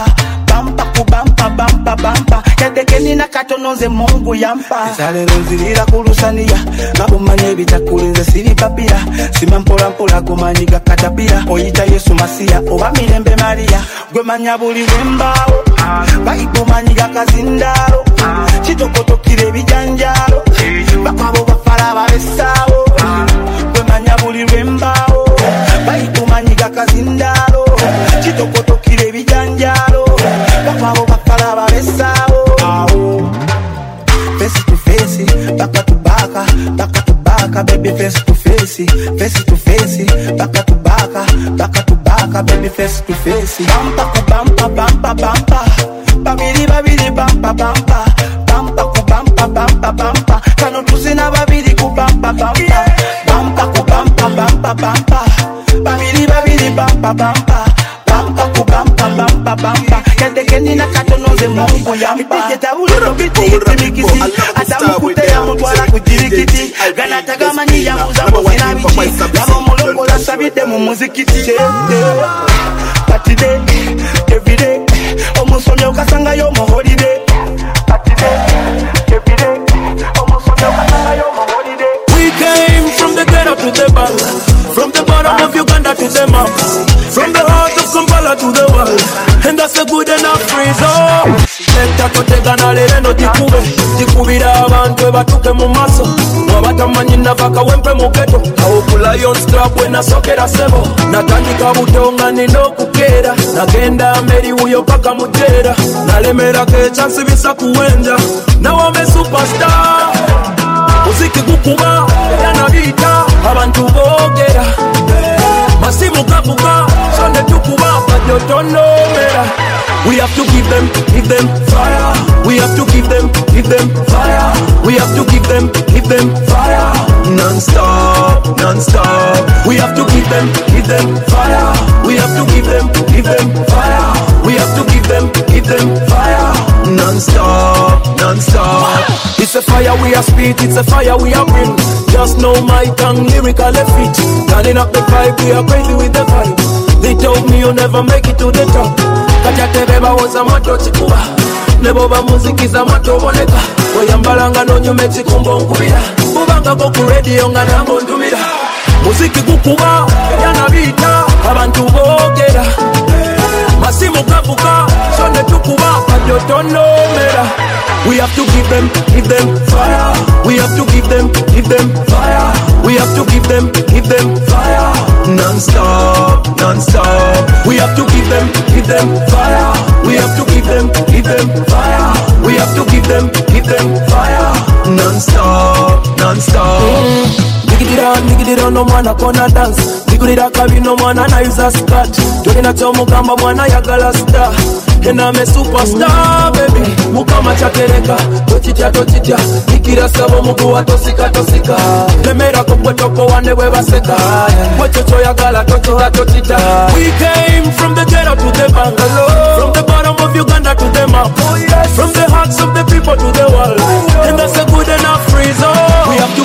Bampa yadekeni na katonoze Mungu yampa zalero zilira kulusania ngabumanye bitakulinze siri papira sima mpola kumanyiga katapira oyita Yesu Masiya oba mirembe Maria gwe manya buli wembaawo bayikumanyiga kazindalo kitokotokire bijanjalo bakwabo bafala babesaawo gwe manya buli wembaawo bayikumanyiga kazindalo kitokotokire bijanjalo bakwabo bafala babesaawo face to face, baka to baka, baby face to face, baka to baka, baby face to face. Bampa, babidi bampa, bampa, kano tusina babidi ku bampa, babidi bampa. Bampa yadekeni na katonoze Mungu yampa tabuliro bitikisi atamukute ya mutwala kujirikiti ganataga mani ya muzambo sinabichi kama mulongola sabide mu muzikiti party day every day omusonyo kasanga yo mo holiday party day every day omusonyo kasanga yo mo holiday. We came from the ghetto to the bar, from the bottom of Uganda to the map, from the heart of Kampala to the world, and that's a good enough reason. Leta kotegana leno tikubira abantu batuke mu maso wabatamanyi navaka wempe mu ghetto awo ku Lions Club wenasokera sebo natandika butonga nina okukeera nagenda meri uyo paka mutera nalemerako echansi bisa kuwenja nawame superstar muziki gukuba yanabita abantu boogera masimu gakuba sonde tukuba badyotonomera. We have to give them fire. We have to give them fire. We have to give them fire. Non-stop. We have to give them fire. We have to give them fire. We have to give them fire. Non-stop. It's a fire we are spit, it's a fire we are bring. Just know my tongue lyrical fit. Turning up the vibe, we are crazy with the vibe. They told me you'll never make it to the top. Kajakebeba woza moto chikuba neboba muziki za moto boneka oyambalanga nonyume chikumbo nkubira bubanga ko ku radio nga nango ndumira muziki gukuba yanabita abantu boogera masimu gavuga sonde tukuba kadyotonomera. We have to give them fire. We have to give them fire. We have to give them fire. Non-stop. non-stop. We have to give them fire. We have to give them fire. We have to give them fire. Non-stop. Nigga it on, no man akona dance. Nigga it akabi no man na use a skirt. Tolina chomo kamba mwana ya galasta. And I'm a superstar, baby. Mukama chakereka, tochicha. Nikira sabo mugu wa tosika. Lemera kopotoko wane weba seka. Wachocho ya gala tochicha. We came from the ghetto to the bungalow, from the bottom of Uganda to the map. From the hearts of the people to the world. And that's a good enough reason. We have to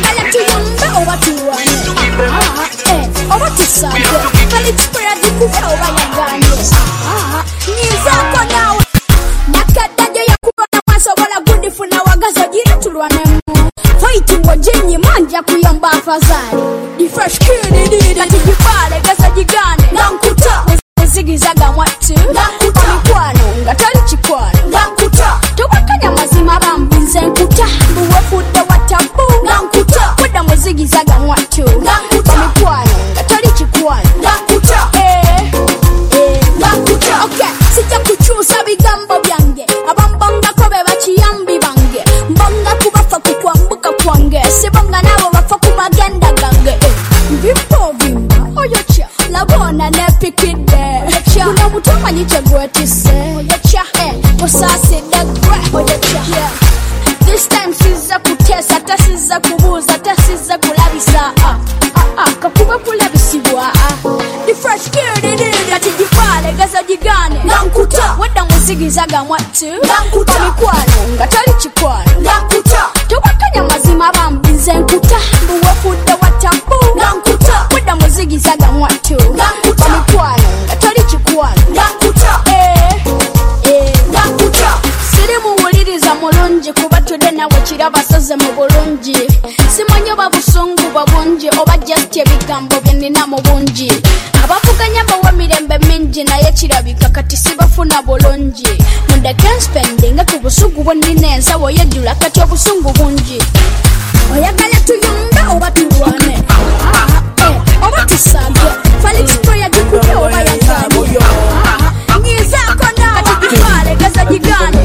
the fresh kid did that you bale gaza jigane ngankuta zigizaga mwatu ngankuta mikwano ngatali chikwano ngankuta tobakanya mazima bambinze nkuta buwe fudde watabu ngankuta kweda muzigizaga mwatu ngankuta mikwano ngatali chikwano ngankuta ngankuta okay sija kuchusa bigambo byange abambonga kobe bakiyambi bange mbonga kubafa kukwambuka kwange sibonga nabo bafa kumagenda gange vipo vimba oyocha labona nepikide kuna mutoma nyiche gwetise oyocha osase dagwa oyocha this time siza kutesa tasiza kubuza tasiza kulabisa kakuba kulabisibwa the fresh kid did ati jipale gaza jigane ngankuta weda muzigizaga mwatu ngankuta mikwano ngatali chikwano ngankuta tobakanya mazima bambinze nkuta buwe fudde watabu ngankuta weda muzigizaga mwatu ngankuta mikwano ngatali chikwano ngankuta ngankuta siri muwuliriza mulungi kuba tudde nawe kiraba soze mu bulungi simanyi babusungu babungi oba just ebigambo byenina mu bungi abavuganya bawa mirembe mingi naye kirabika kati sibafuna bulungi mundeke spendinga ku busungu bwennina ensawo yejjula kati obusungu bungi oyagala tuyumbe oba tulwane oba tusage Felix Proya jikube oba yaganye ngizaako nawe kati gifale gaza gigane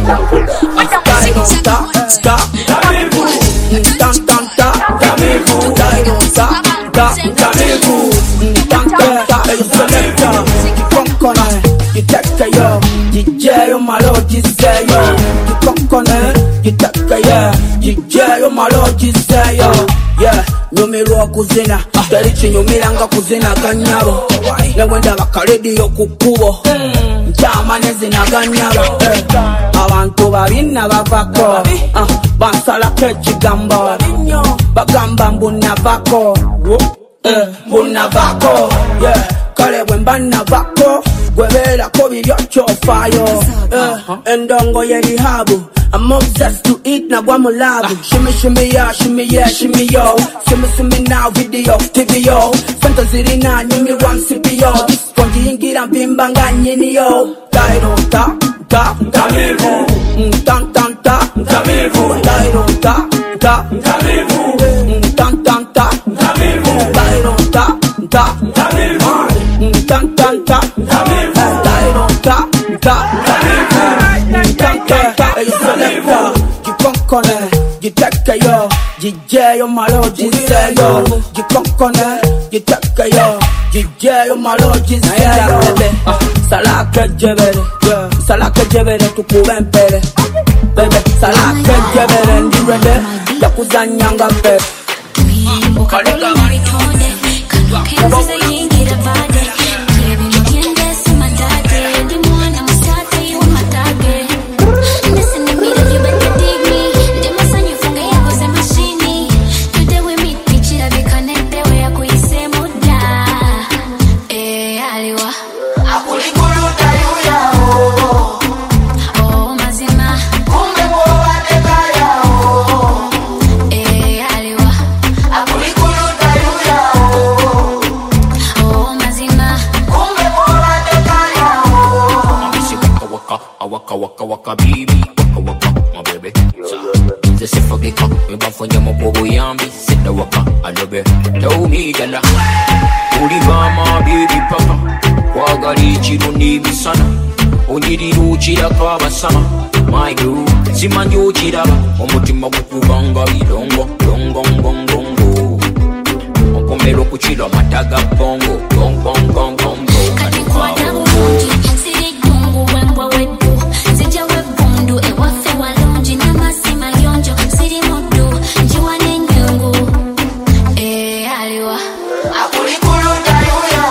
nyumirwa kuzina teri kinyumiranga kuzina ganyabo newenda bakalediyo ku kkubo nkyama nezina ganyabo abantu babina bavako bansalako ekigambo bagamba mbunavako mbunavako kale bwe mba navako gwebeerako bibyo kyofaayo endongo yerihabu I'm obsessed to eat na gwa mulabu shimmy yeah, shimmy yo shimmy now video TV yo Fanta ziri na nyumi one CPO Konji ingira mpimba nga nyini yo Dairo ta Tamivu Tan Tamivu Dairo ta Tamivu Tan Tamivu Dairo ta Tamivu Tan Tamivu Dairo ta Tamivu Gikonkone, gitaka yo, jijeyo malo jiseyo. Gikonkone, gitaka yo, jijeyo malo jiseyo. Salake jebere tukubempere. Bebe, salake jebere ndirede, yakuzanyanga pe. Kalika maritonde, kanuke zayingira bade. Kebi mkiende simadade, ndi mwana musate wa matage. Waka baby, waka my baby. The sifagika, we both for your mobo yambi. Sit the waka, I love it. Tell me, gala. Uri mama, baby, papa. emisana onyirira okirako abasama my girl simanyi okiraba omutima gukubanga birongo longongongongo okomera okukira amata ga bongo gongongongongo katikwata bulungi siri gungu wembwa weddu zijja webbundu ewaffe walungi n'amasi mayonjo siri muddu njiwa n'ennyungu aliwa akulikulunda yuyo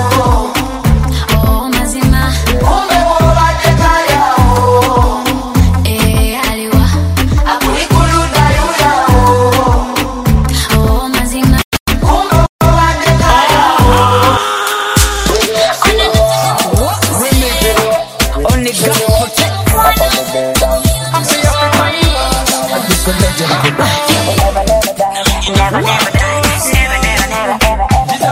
mazima kumbe wobadde kayawo aliwa akulikulunda yuyo mazima kumbe wobadde kayawo only God protect. I'm so sorry. This a legend. Never, never die. Never, never, never, ever,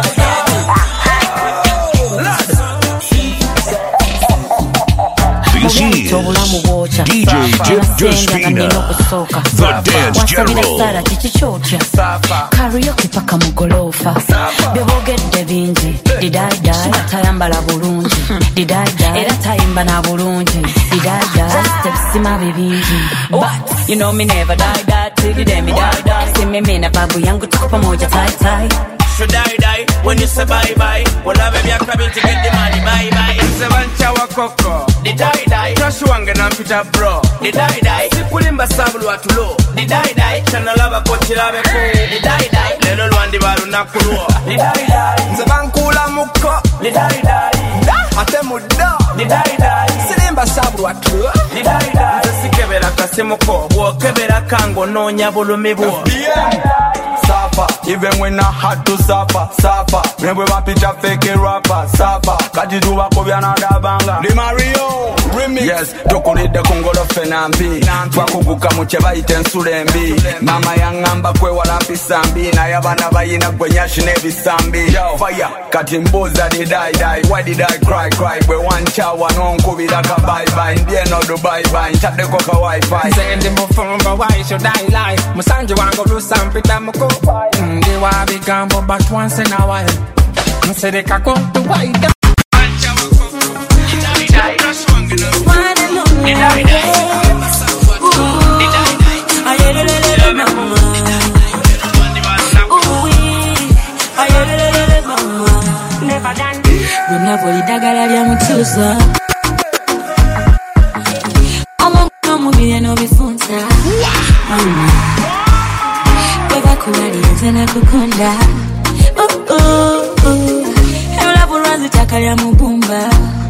This is DJ Despina, the Dance General. Karaoke paka mugolofa byebogedde bingi didai tayambala bulungi didai era tayimba na bulungi didai steps simabe bingi but you know me never die till you me die see me na babu yangu tuko pamoja tai should die when you say bye bye well I baby I come to get the money bye bye sevancha wakoko didai trash wange na mpita bro didai sikulimba sabulu watulo didai chana lava kochirabe ko didai lelo lwandi balunakulwo didai sevankula muko didai ate muddo didai silimba sabulu watulo didai sikebera kasimuko bwokebera kango nonya bulumi bwo suffer, even when I had to suffer. Remember my picture fake rapper, suffer. Kajidu wako vya nada banga. Di Mario, remix. Yes, dokuli de Kongolo fenambi. Twakuguka mucheba itensulembi. Mama yangamba kwe walampi sambi. Na yabana bayina kwenyashi nevi sambi. Fire, katimboza di die. Why did I cry? Kwe one chawa nonko vidaka bye. Ndiye no do bye. Chade koka wifi. Sendi mufumba why should I lie? Musanji wango lusampita muko. They wa bigambo but once in a while. Nsereka ko to wide. Lidagala lya mutuza omubiri n'obifunza bwebakuwaliriza nakukonda olulavu lwanzitaka lya mubumba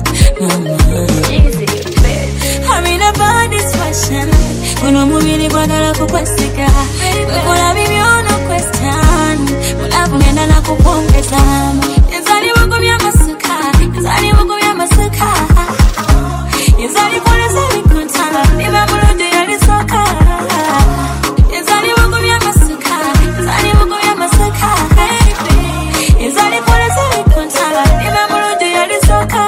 amina bodies fashion kuno omubiri gwagala kukwesiga wekola bibyono question mulavu ngenda nakupongeza enzali bugumya amasuka enzali bugumya amasuka enzali poleza bikontala niba mulungi yalisoka enzali bugumya amasuka enzali bugumya amasuka enzali poleza bikontala niba mulungi yalisoka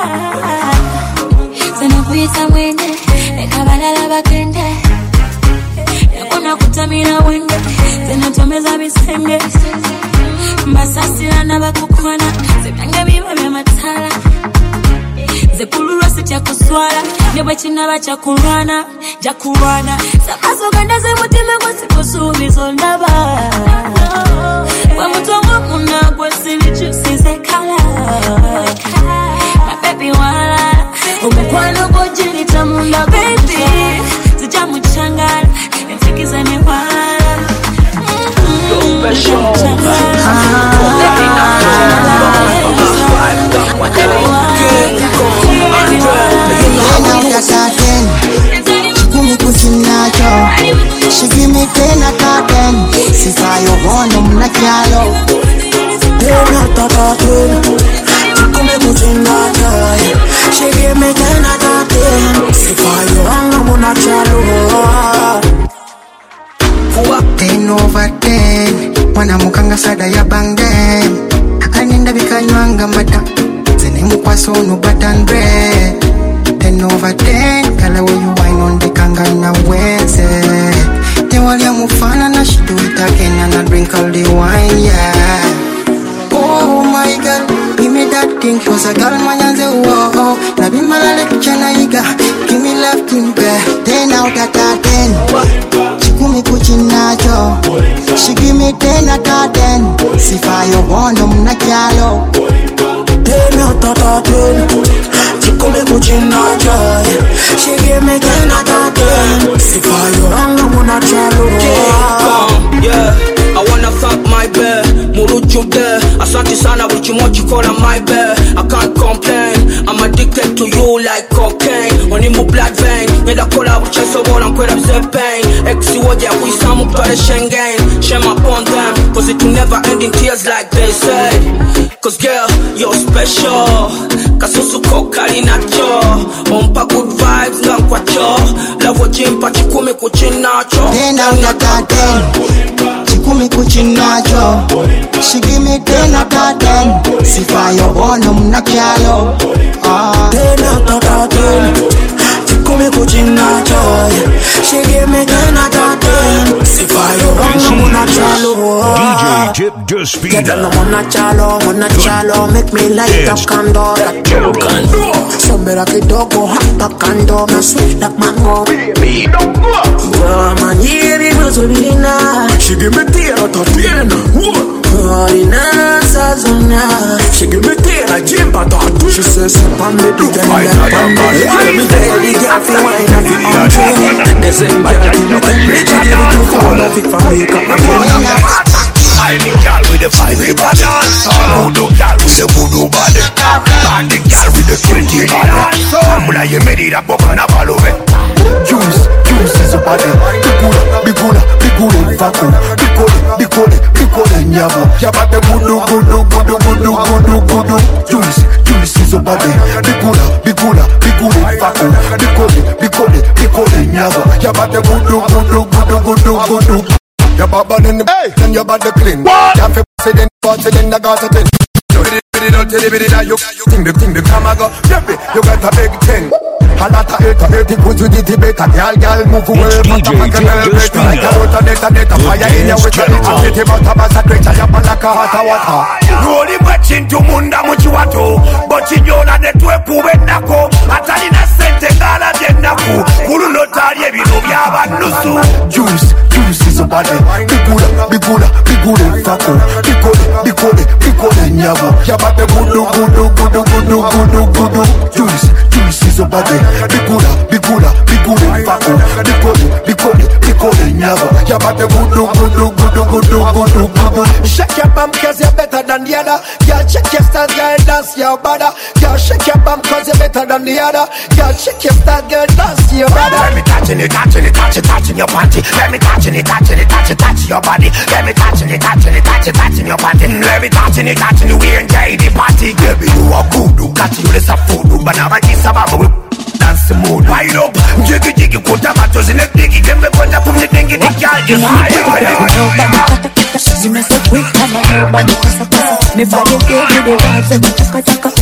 zino kuyita mwenge ekabalala bagende yakona kutamira wenge zino tomeza bisenge mbasasira n'abakukwana zibyange biba byamatala zekululwa sitya kuswala ne bwe kinaba kyakulwana jakulwana sakaso ganda zemutima gwasikusuubiza ondaba gwe mutongo munagwe sirikyusize kala mabebi wala omukwano gwojirita munda bebi zijja mukyangala enzikiza ne wala She give me pain a garden. Since I want them like yellow. She give me pain a garden. Since I want them like yellow. 10 over 10. Wanamukanga sada ya bangden. Aninda bikanywanga mata. Zene mukwaso no batandre. 10 over 10. Kala where you wine on the kanga na wenze. Tewalia mufana na she do it again and I drink all the wine, yeah. Oh my God, give me that. that thing. Was a girl manyanze whoa. Na bimala lechana iga. Give me love to be 10 out of 10. Chikumi kuchinacho. She give me 10 out of 10. Sifa yo bono mnachalo. 10 out of 10. Chikumi kuchinacho. She give me 10 out of 10. Sifa yo bono mnachalo. Yeah, I wanna fuck my bed. Muruchu there. Asante sana wichimochi kola my bed. I can't complain. I'm addicted to you like cocaine. When you move blood vein, nenda kola ucheso bola mkwela mze pain. Exi woje kuisamu pale Schengen. Shame upon them, cause it will never end in tears like they say. Cause girl, you're special. Kasusu kokali nacho. Ompa good vibes nga kwacho. Love wajimpa chikumi kuchinacho. 10 out of 10. Chikumi kuchinacho. She give me 10 out of 10. Sifa yo bono mnakyalo. 10 out of 10. Chikumi kuchinacho. She give me 10 out of 10. Sifa yo bono mnakyalo. DJ Tip Despina. Mwanachalo, make me light up candle. Somebody kidogo hapa kando. Na sweet like mango. Manyiri mazulina. She give me 10 out of 10. Orina sazona. She give me 10 a jump out of 2. She says I'm the big and I'm the big. I feel wine, I feel on train. They say I'm the big. She give it to for love it for me. I the girl with the fiery balance. Voodoo girl with the voodoo body. And the girl with the 20 body. Mula ye made it up na balove. Juice is a body. Bigula, faku. Bigole, nyabo. Yabate gudu. Juice is a body. Bigula, faku. Bigole, nyabo. Yabate gudu. Your baba in the then your body clean. What? You have to say then, but then I got a thing. You think the camera go, you got a big thing. A lot of 80 goes with the better. Girl, move away. Like a data, fire in your way. It's about a massacre. You're like a hot water. Rolling much into Munda Muchuato. But in your land, the 12 Nako. Atalina Sente Gala Denaku. Kurunotari, Vinovia, Nusu. Juice is a body. Bigula, Faku. Bigole, Nyabo. Yabate gudu. Juice is a body. Bigula, Faku. Bigole, Nyabo. Yabate gudu. Shake your bum cause you're better than the other. Girl, shake your style, girl, dance your brother. Girl, shake your bum cause you're better than the other. Girl, shake your style, girl, dance your brother. Let me touching your panty. Let me touching your body. Let me touching your panty. Let me touching you, we enjoy the party. Baby, you are good, catch you less of food. But now I kiss about dance the mood. Wide up, jiggy, put the matters in the diggy. Then we put up from the dingy, the girl is high. She mess up quick, I'm a nobody. Me body feel with the vibes and chaka.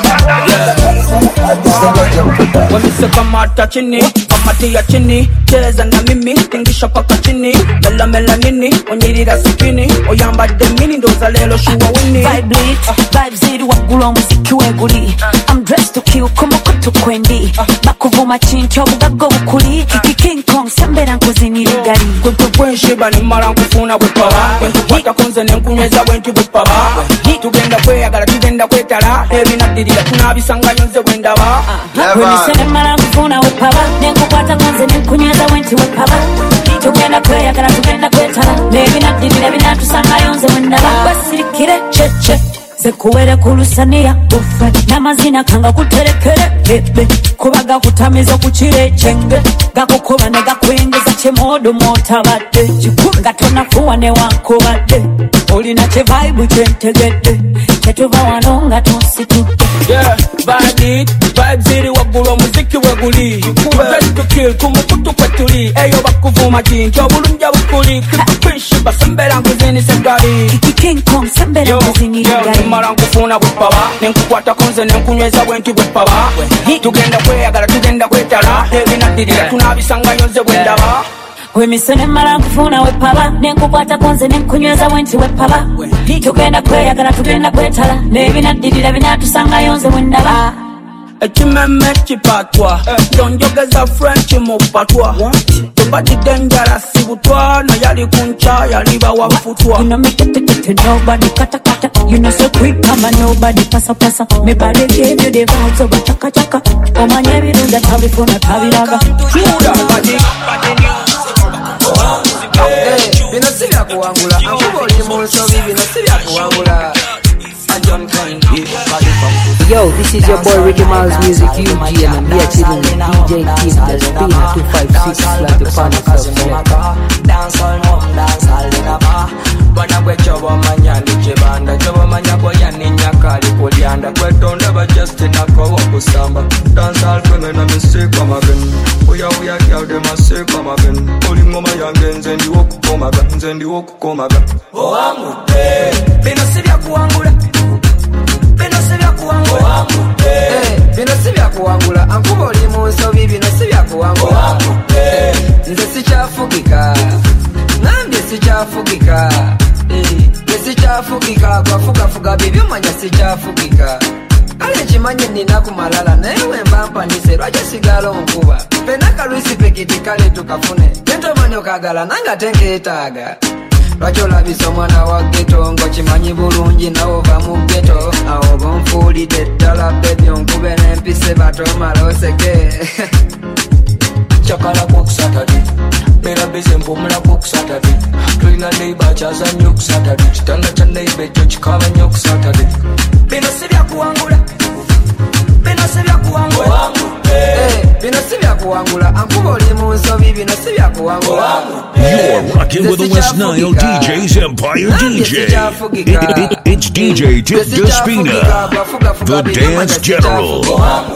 When me say kamata chini, kamati ya chini, cheza na mimi, tingisha paka chini, mela nini, onyirira sipini, oyamba demini, ndoza lelo shuwa wini. Vibes ziri wagula muziki weguli. I'm dressed to kill, kumukutu kwendi. Bakuvuma chincho, bugago bukuli. King Kong, sembera nkuzini ligari. Kwentu shiba ni mara nkufuna bupaba. Kwentu kwata kunze nenkunyweza wentu bupaba. Tugenda kweyagala, tugenda kwetala. Ebinadirira tunabisanga yonze wendaba. Wenisene mara nkufuna bupaba. Nenkukwata kunze nenkunyweza wentu bupaba. Tugenda kweyagala, tugenda kwetala. Ebinadirira binatusanga yonze wendaba. Basirikire cheche. Sekuwere kulusania buffet namazina kanga kuterekere bebe kubaga kutamiza kuchire chenge gakukuba ne gakwengeza chemodo motabadde chikunga tonafuwa ne wankobadde olina che vibe chentegedde chetuva wanonga tusitudde. Yeah, vibes ziri wagula muziki weguli. Dressed to kill, kumukutu kwetuli. Eyo bakuvuma chincho, bulunja bukuli. Kwishi basembera nkuzini segari. King Kong sembera nkuzini segari. Mara nkufuna bupaba. Nenkukwata kunze nenkunyweza wentu bupaba. Tugenda kweyagala, tugenda kwetala. Ebinadirira tunabisanga yonze wendaba. wemisone mala nkufuna wepaba nenkukwata konze nenkunyweza wenti wepaba tugenda kweyagala tugenda kwetala nebinaddirira binatusangayo nze wendaba ekimeme kipatwa yonjogeza french mu patwa tubadde njala sibutwa nayali kunca yaliba wafutwa You know me nobody kata kata. You know so quick kama nobody pasa pasa. Me body gave you the vibes of a chaka chaka. Omanye birunda tabifuna tabilaga. Bino sibya kuwangula akuboli munsobi bino sibya kuwangula. Yo, this is your boy Ricky Miles Music UG, and I'm here chilling with DJ Keith, the Spina 256, like the partner of Dance all mom, dance all in a bar. Bana kwe chobo manya ni chibanda. Chobo manya boya ni nyakali kulianda. Kwe tonda ba just inako wakusamba. Dance all kwenye na misika magen. Uya kiao de masika magen. Uli ngoma yange nzendi woku komaga. Nzendi woku komaga. Oamu bino sibya kuangula. Bino sibya kuangula. Bino sibya kuangula. Ankubo li munsobi bino sibya kuangula. Nze sikyafugika. Nambye sikyafugika. Sikyafugika kwafugafuga bibyumanya sikyafugika. Kale kimanye nina kumalala naye wemba mpanise lwaki sigala onkuba. Pena kaluisi pekiti kale tukafune. Tentomanyi okagala nanga tenkeetaaga. Lwaki olabisa omwana wa ghetto ng'okimanyi bulungi nawe ova mu ghetto. Awo bonfuulidde ddala bebi onkube n'empise batomala oseke. Chakala book Saturday. Mera busy mpumula book Saturday. Tulina neighbor chaza nyuk Saturday. Chitanda cha neighbor cho chikala nyuk Saturday. Bino sibya kuangula. Bino sibya kuangula. Bino sibya kuangula. Ankubo li munsobi bino sibya kuangula. You're rocking with the West Nile DJ's Empire DJ. It's DJ Tip Despina, the Dance General.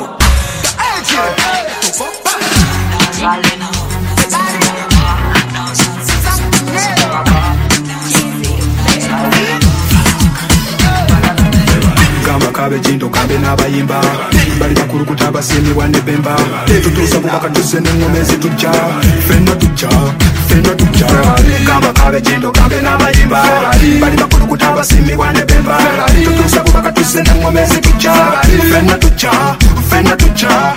Kabe jindo kabe n'abayimba bali bakulukuta abasiimibwa ne bemba tutuusa kubaka tuse n'engomezi tujja fenna tujja gamba kabe jindo kabe n'abayimba bali bakulukuta abasiimibwa ne bemba tutuusa kubaka tuse n'engomezi tujja fenna tujja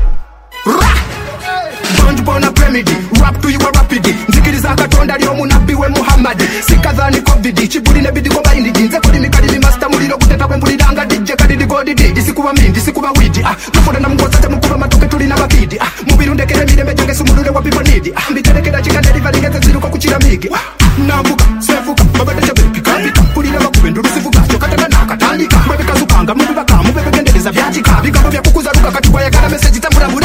Don't born a remedy, rap to you a rapidi. Nzikiriza katonda lyo munabbi we Muhammad. Sikadhani covid, chibuli ne bidi ko bayindi. Nze kodi mikadi mi master muliro kuteta kwembuliranga DJ kadi di godi di. Isikuba mindi, isikuba widi. Mufoda na mngoza te mukuba matoke tuli na bakidi. Mubiru ndekere mide mejenge sumulule wa people need. Mbiterekera chika delivery ngeze ziruko kuchira migi. Nambuka, sefuka, babade chabe pikabika. Kulira bakubenduru sifuka, chokatana nakatandika. Mwebeka zupanga, mubibaka, mubebe gendeleza vyachika. Bikabo vya kukuza ruka katuwa ya kana message tambura.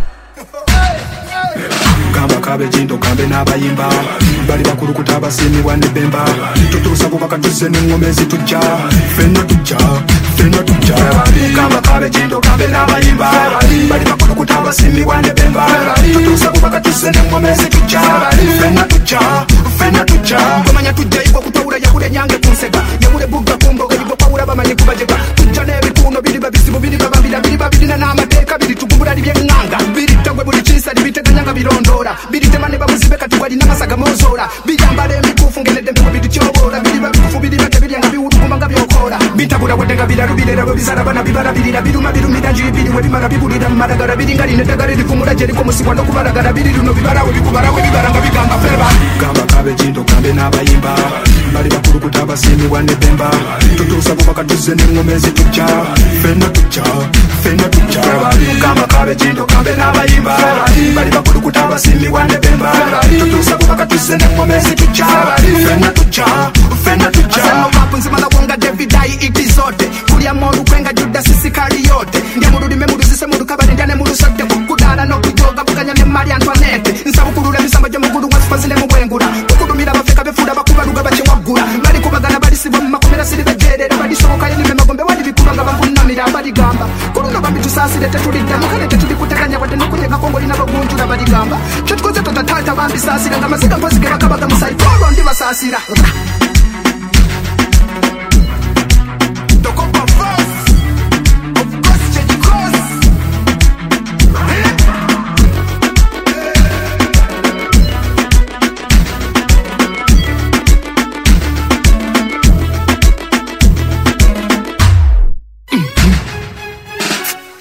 Gamba kabe jindo kambe n'abayimba bali bakulukuta abasiimibwa ne bemba tutuusa kubaka tuse n'engomezi tujja fenna tujja gamba kabe jindo kambe n'abayimba bali bakulukuta abasiimibwa ne bemba tutuusa kubaka tuse n'engomezi tujja fenna tujja omanya tujja iko kutawula yabule nyange kunsega yabule bugga kumboga ibo pawula bamanyi kubajega tujja n'ebikuuno biri babisimu biri babambira biri babirina n'amateeka biri tugumbula libyenganga biri tagwe buli kinsa libiteganyanga birondora biri temane babuzibe katuwali n'amasaga mozora biyambala emikufu ngenedde mbimu bitukyobola biri babikufu biri bate biryanga biwulukuma nga byokola bitabula wedenga biralubirera bwe bizala bana bibalabirira biruma birumira njiri biri we bimala bibulira mu malagala biringa lino eddagala erikumula gye likomusibwa n'okubalagala biri luno bibalawe bikubalawe bibala nga bigamba feba gamba kabe jindo kambe n'abayimba bali bakulukuta abasiimibwa ne bemba tutuusa kubaka tuzze n'engomezi tujja fenna tujja gamba kabe jindo kambe n'abayimba bali bakulukuta abasiimibwa ne bemba tutuusa kubaka tuzze n'engomezi tujja fenna tujja mapu nzima nawonga David ayi iti zote kulya modu kwenga juda sisi kari yote ndya mululime muluzise mulukabali ndyane mulusote kudala n'okujoga buganya ne Maria Antoinette nsabukulula emisamba gy'omugulu wasipazile mu bwengula kukulumira bafeka befuda bakubaluga bakyewagula bali kubagana balisibwa mu makomera siri bejerera balisobokayo nime magombe wali bikuba nga bavunamira baligamba kuluno bambitusaasire tetuliddamu kale tetuli kuteganya wadde n'okunyega kongoli n'abagunjula baligamba kyo tukoze totatata bambisaasira nga maziga mpozi ge bakabaga musaitolo ndi basaasira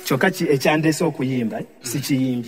kyokka ekyandese okuyimba si kiyimbi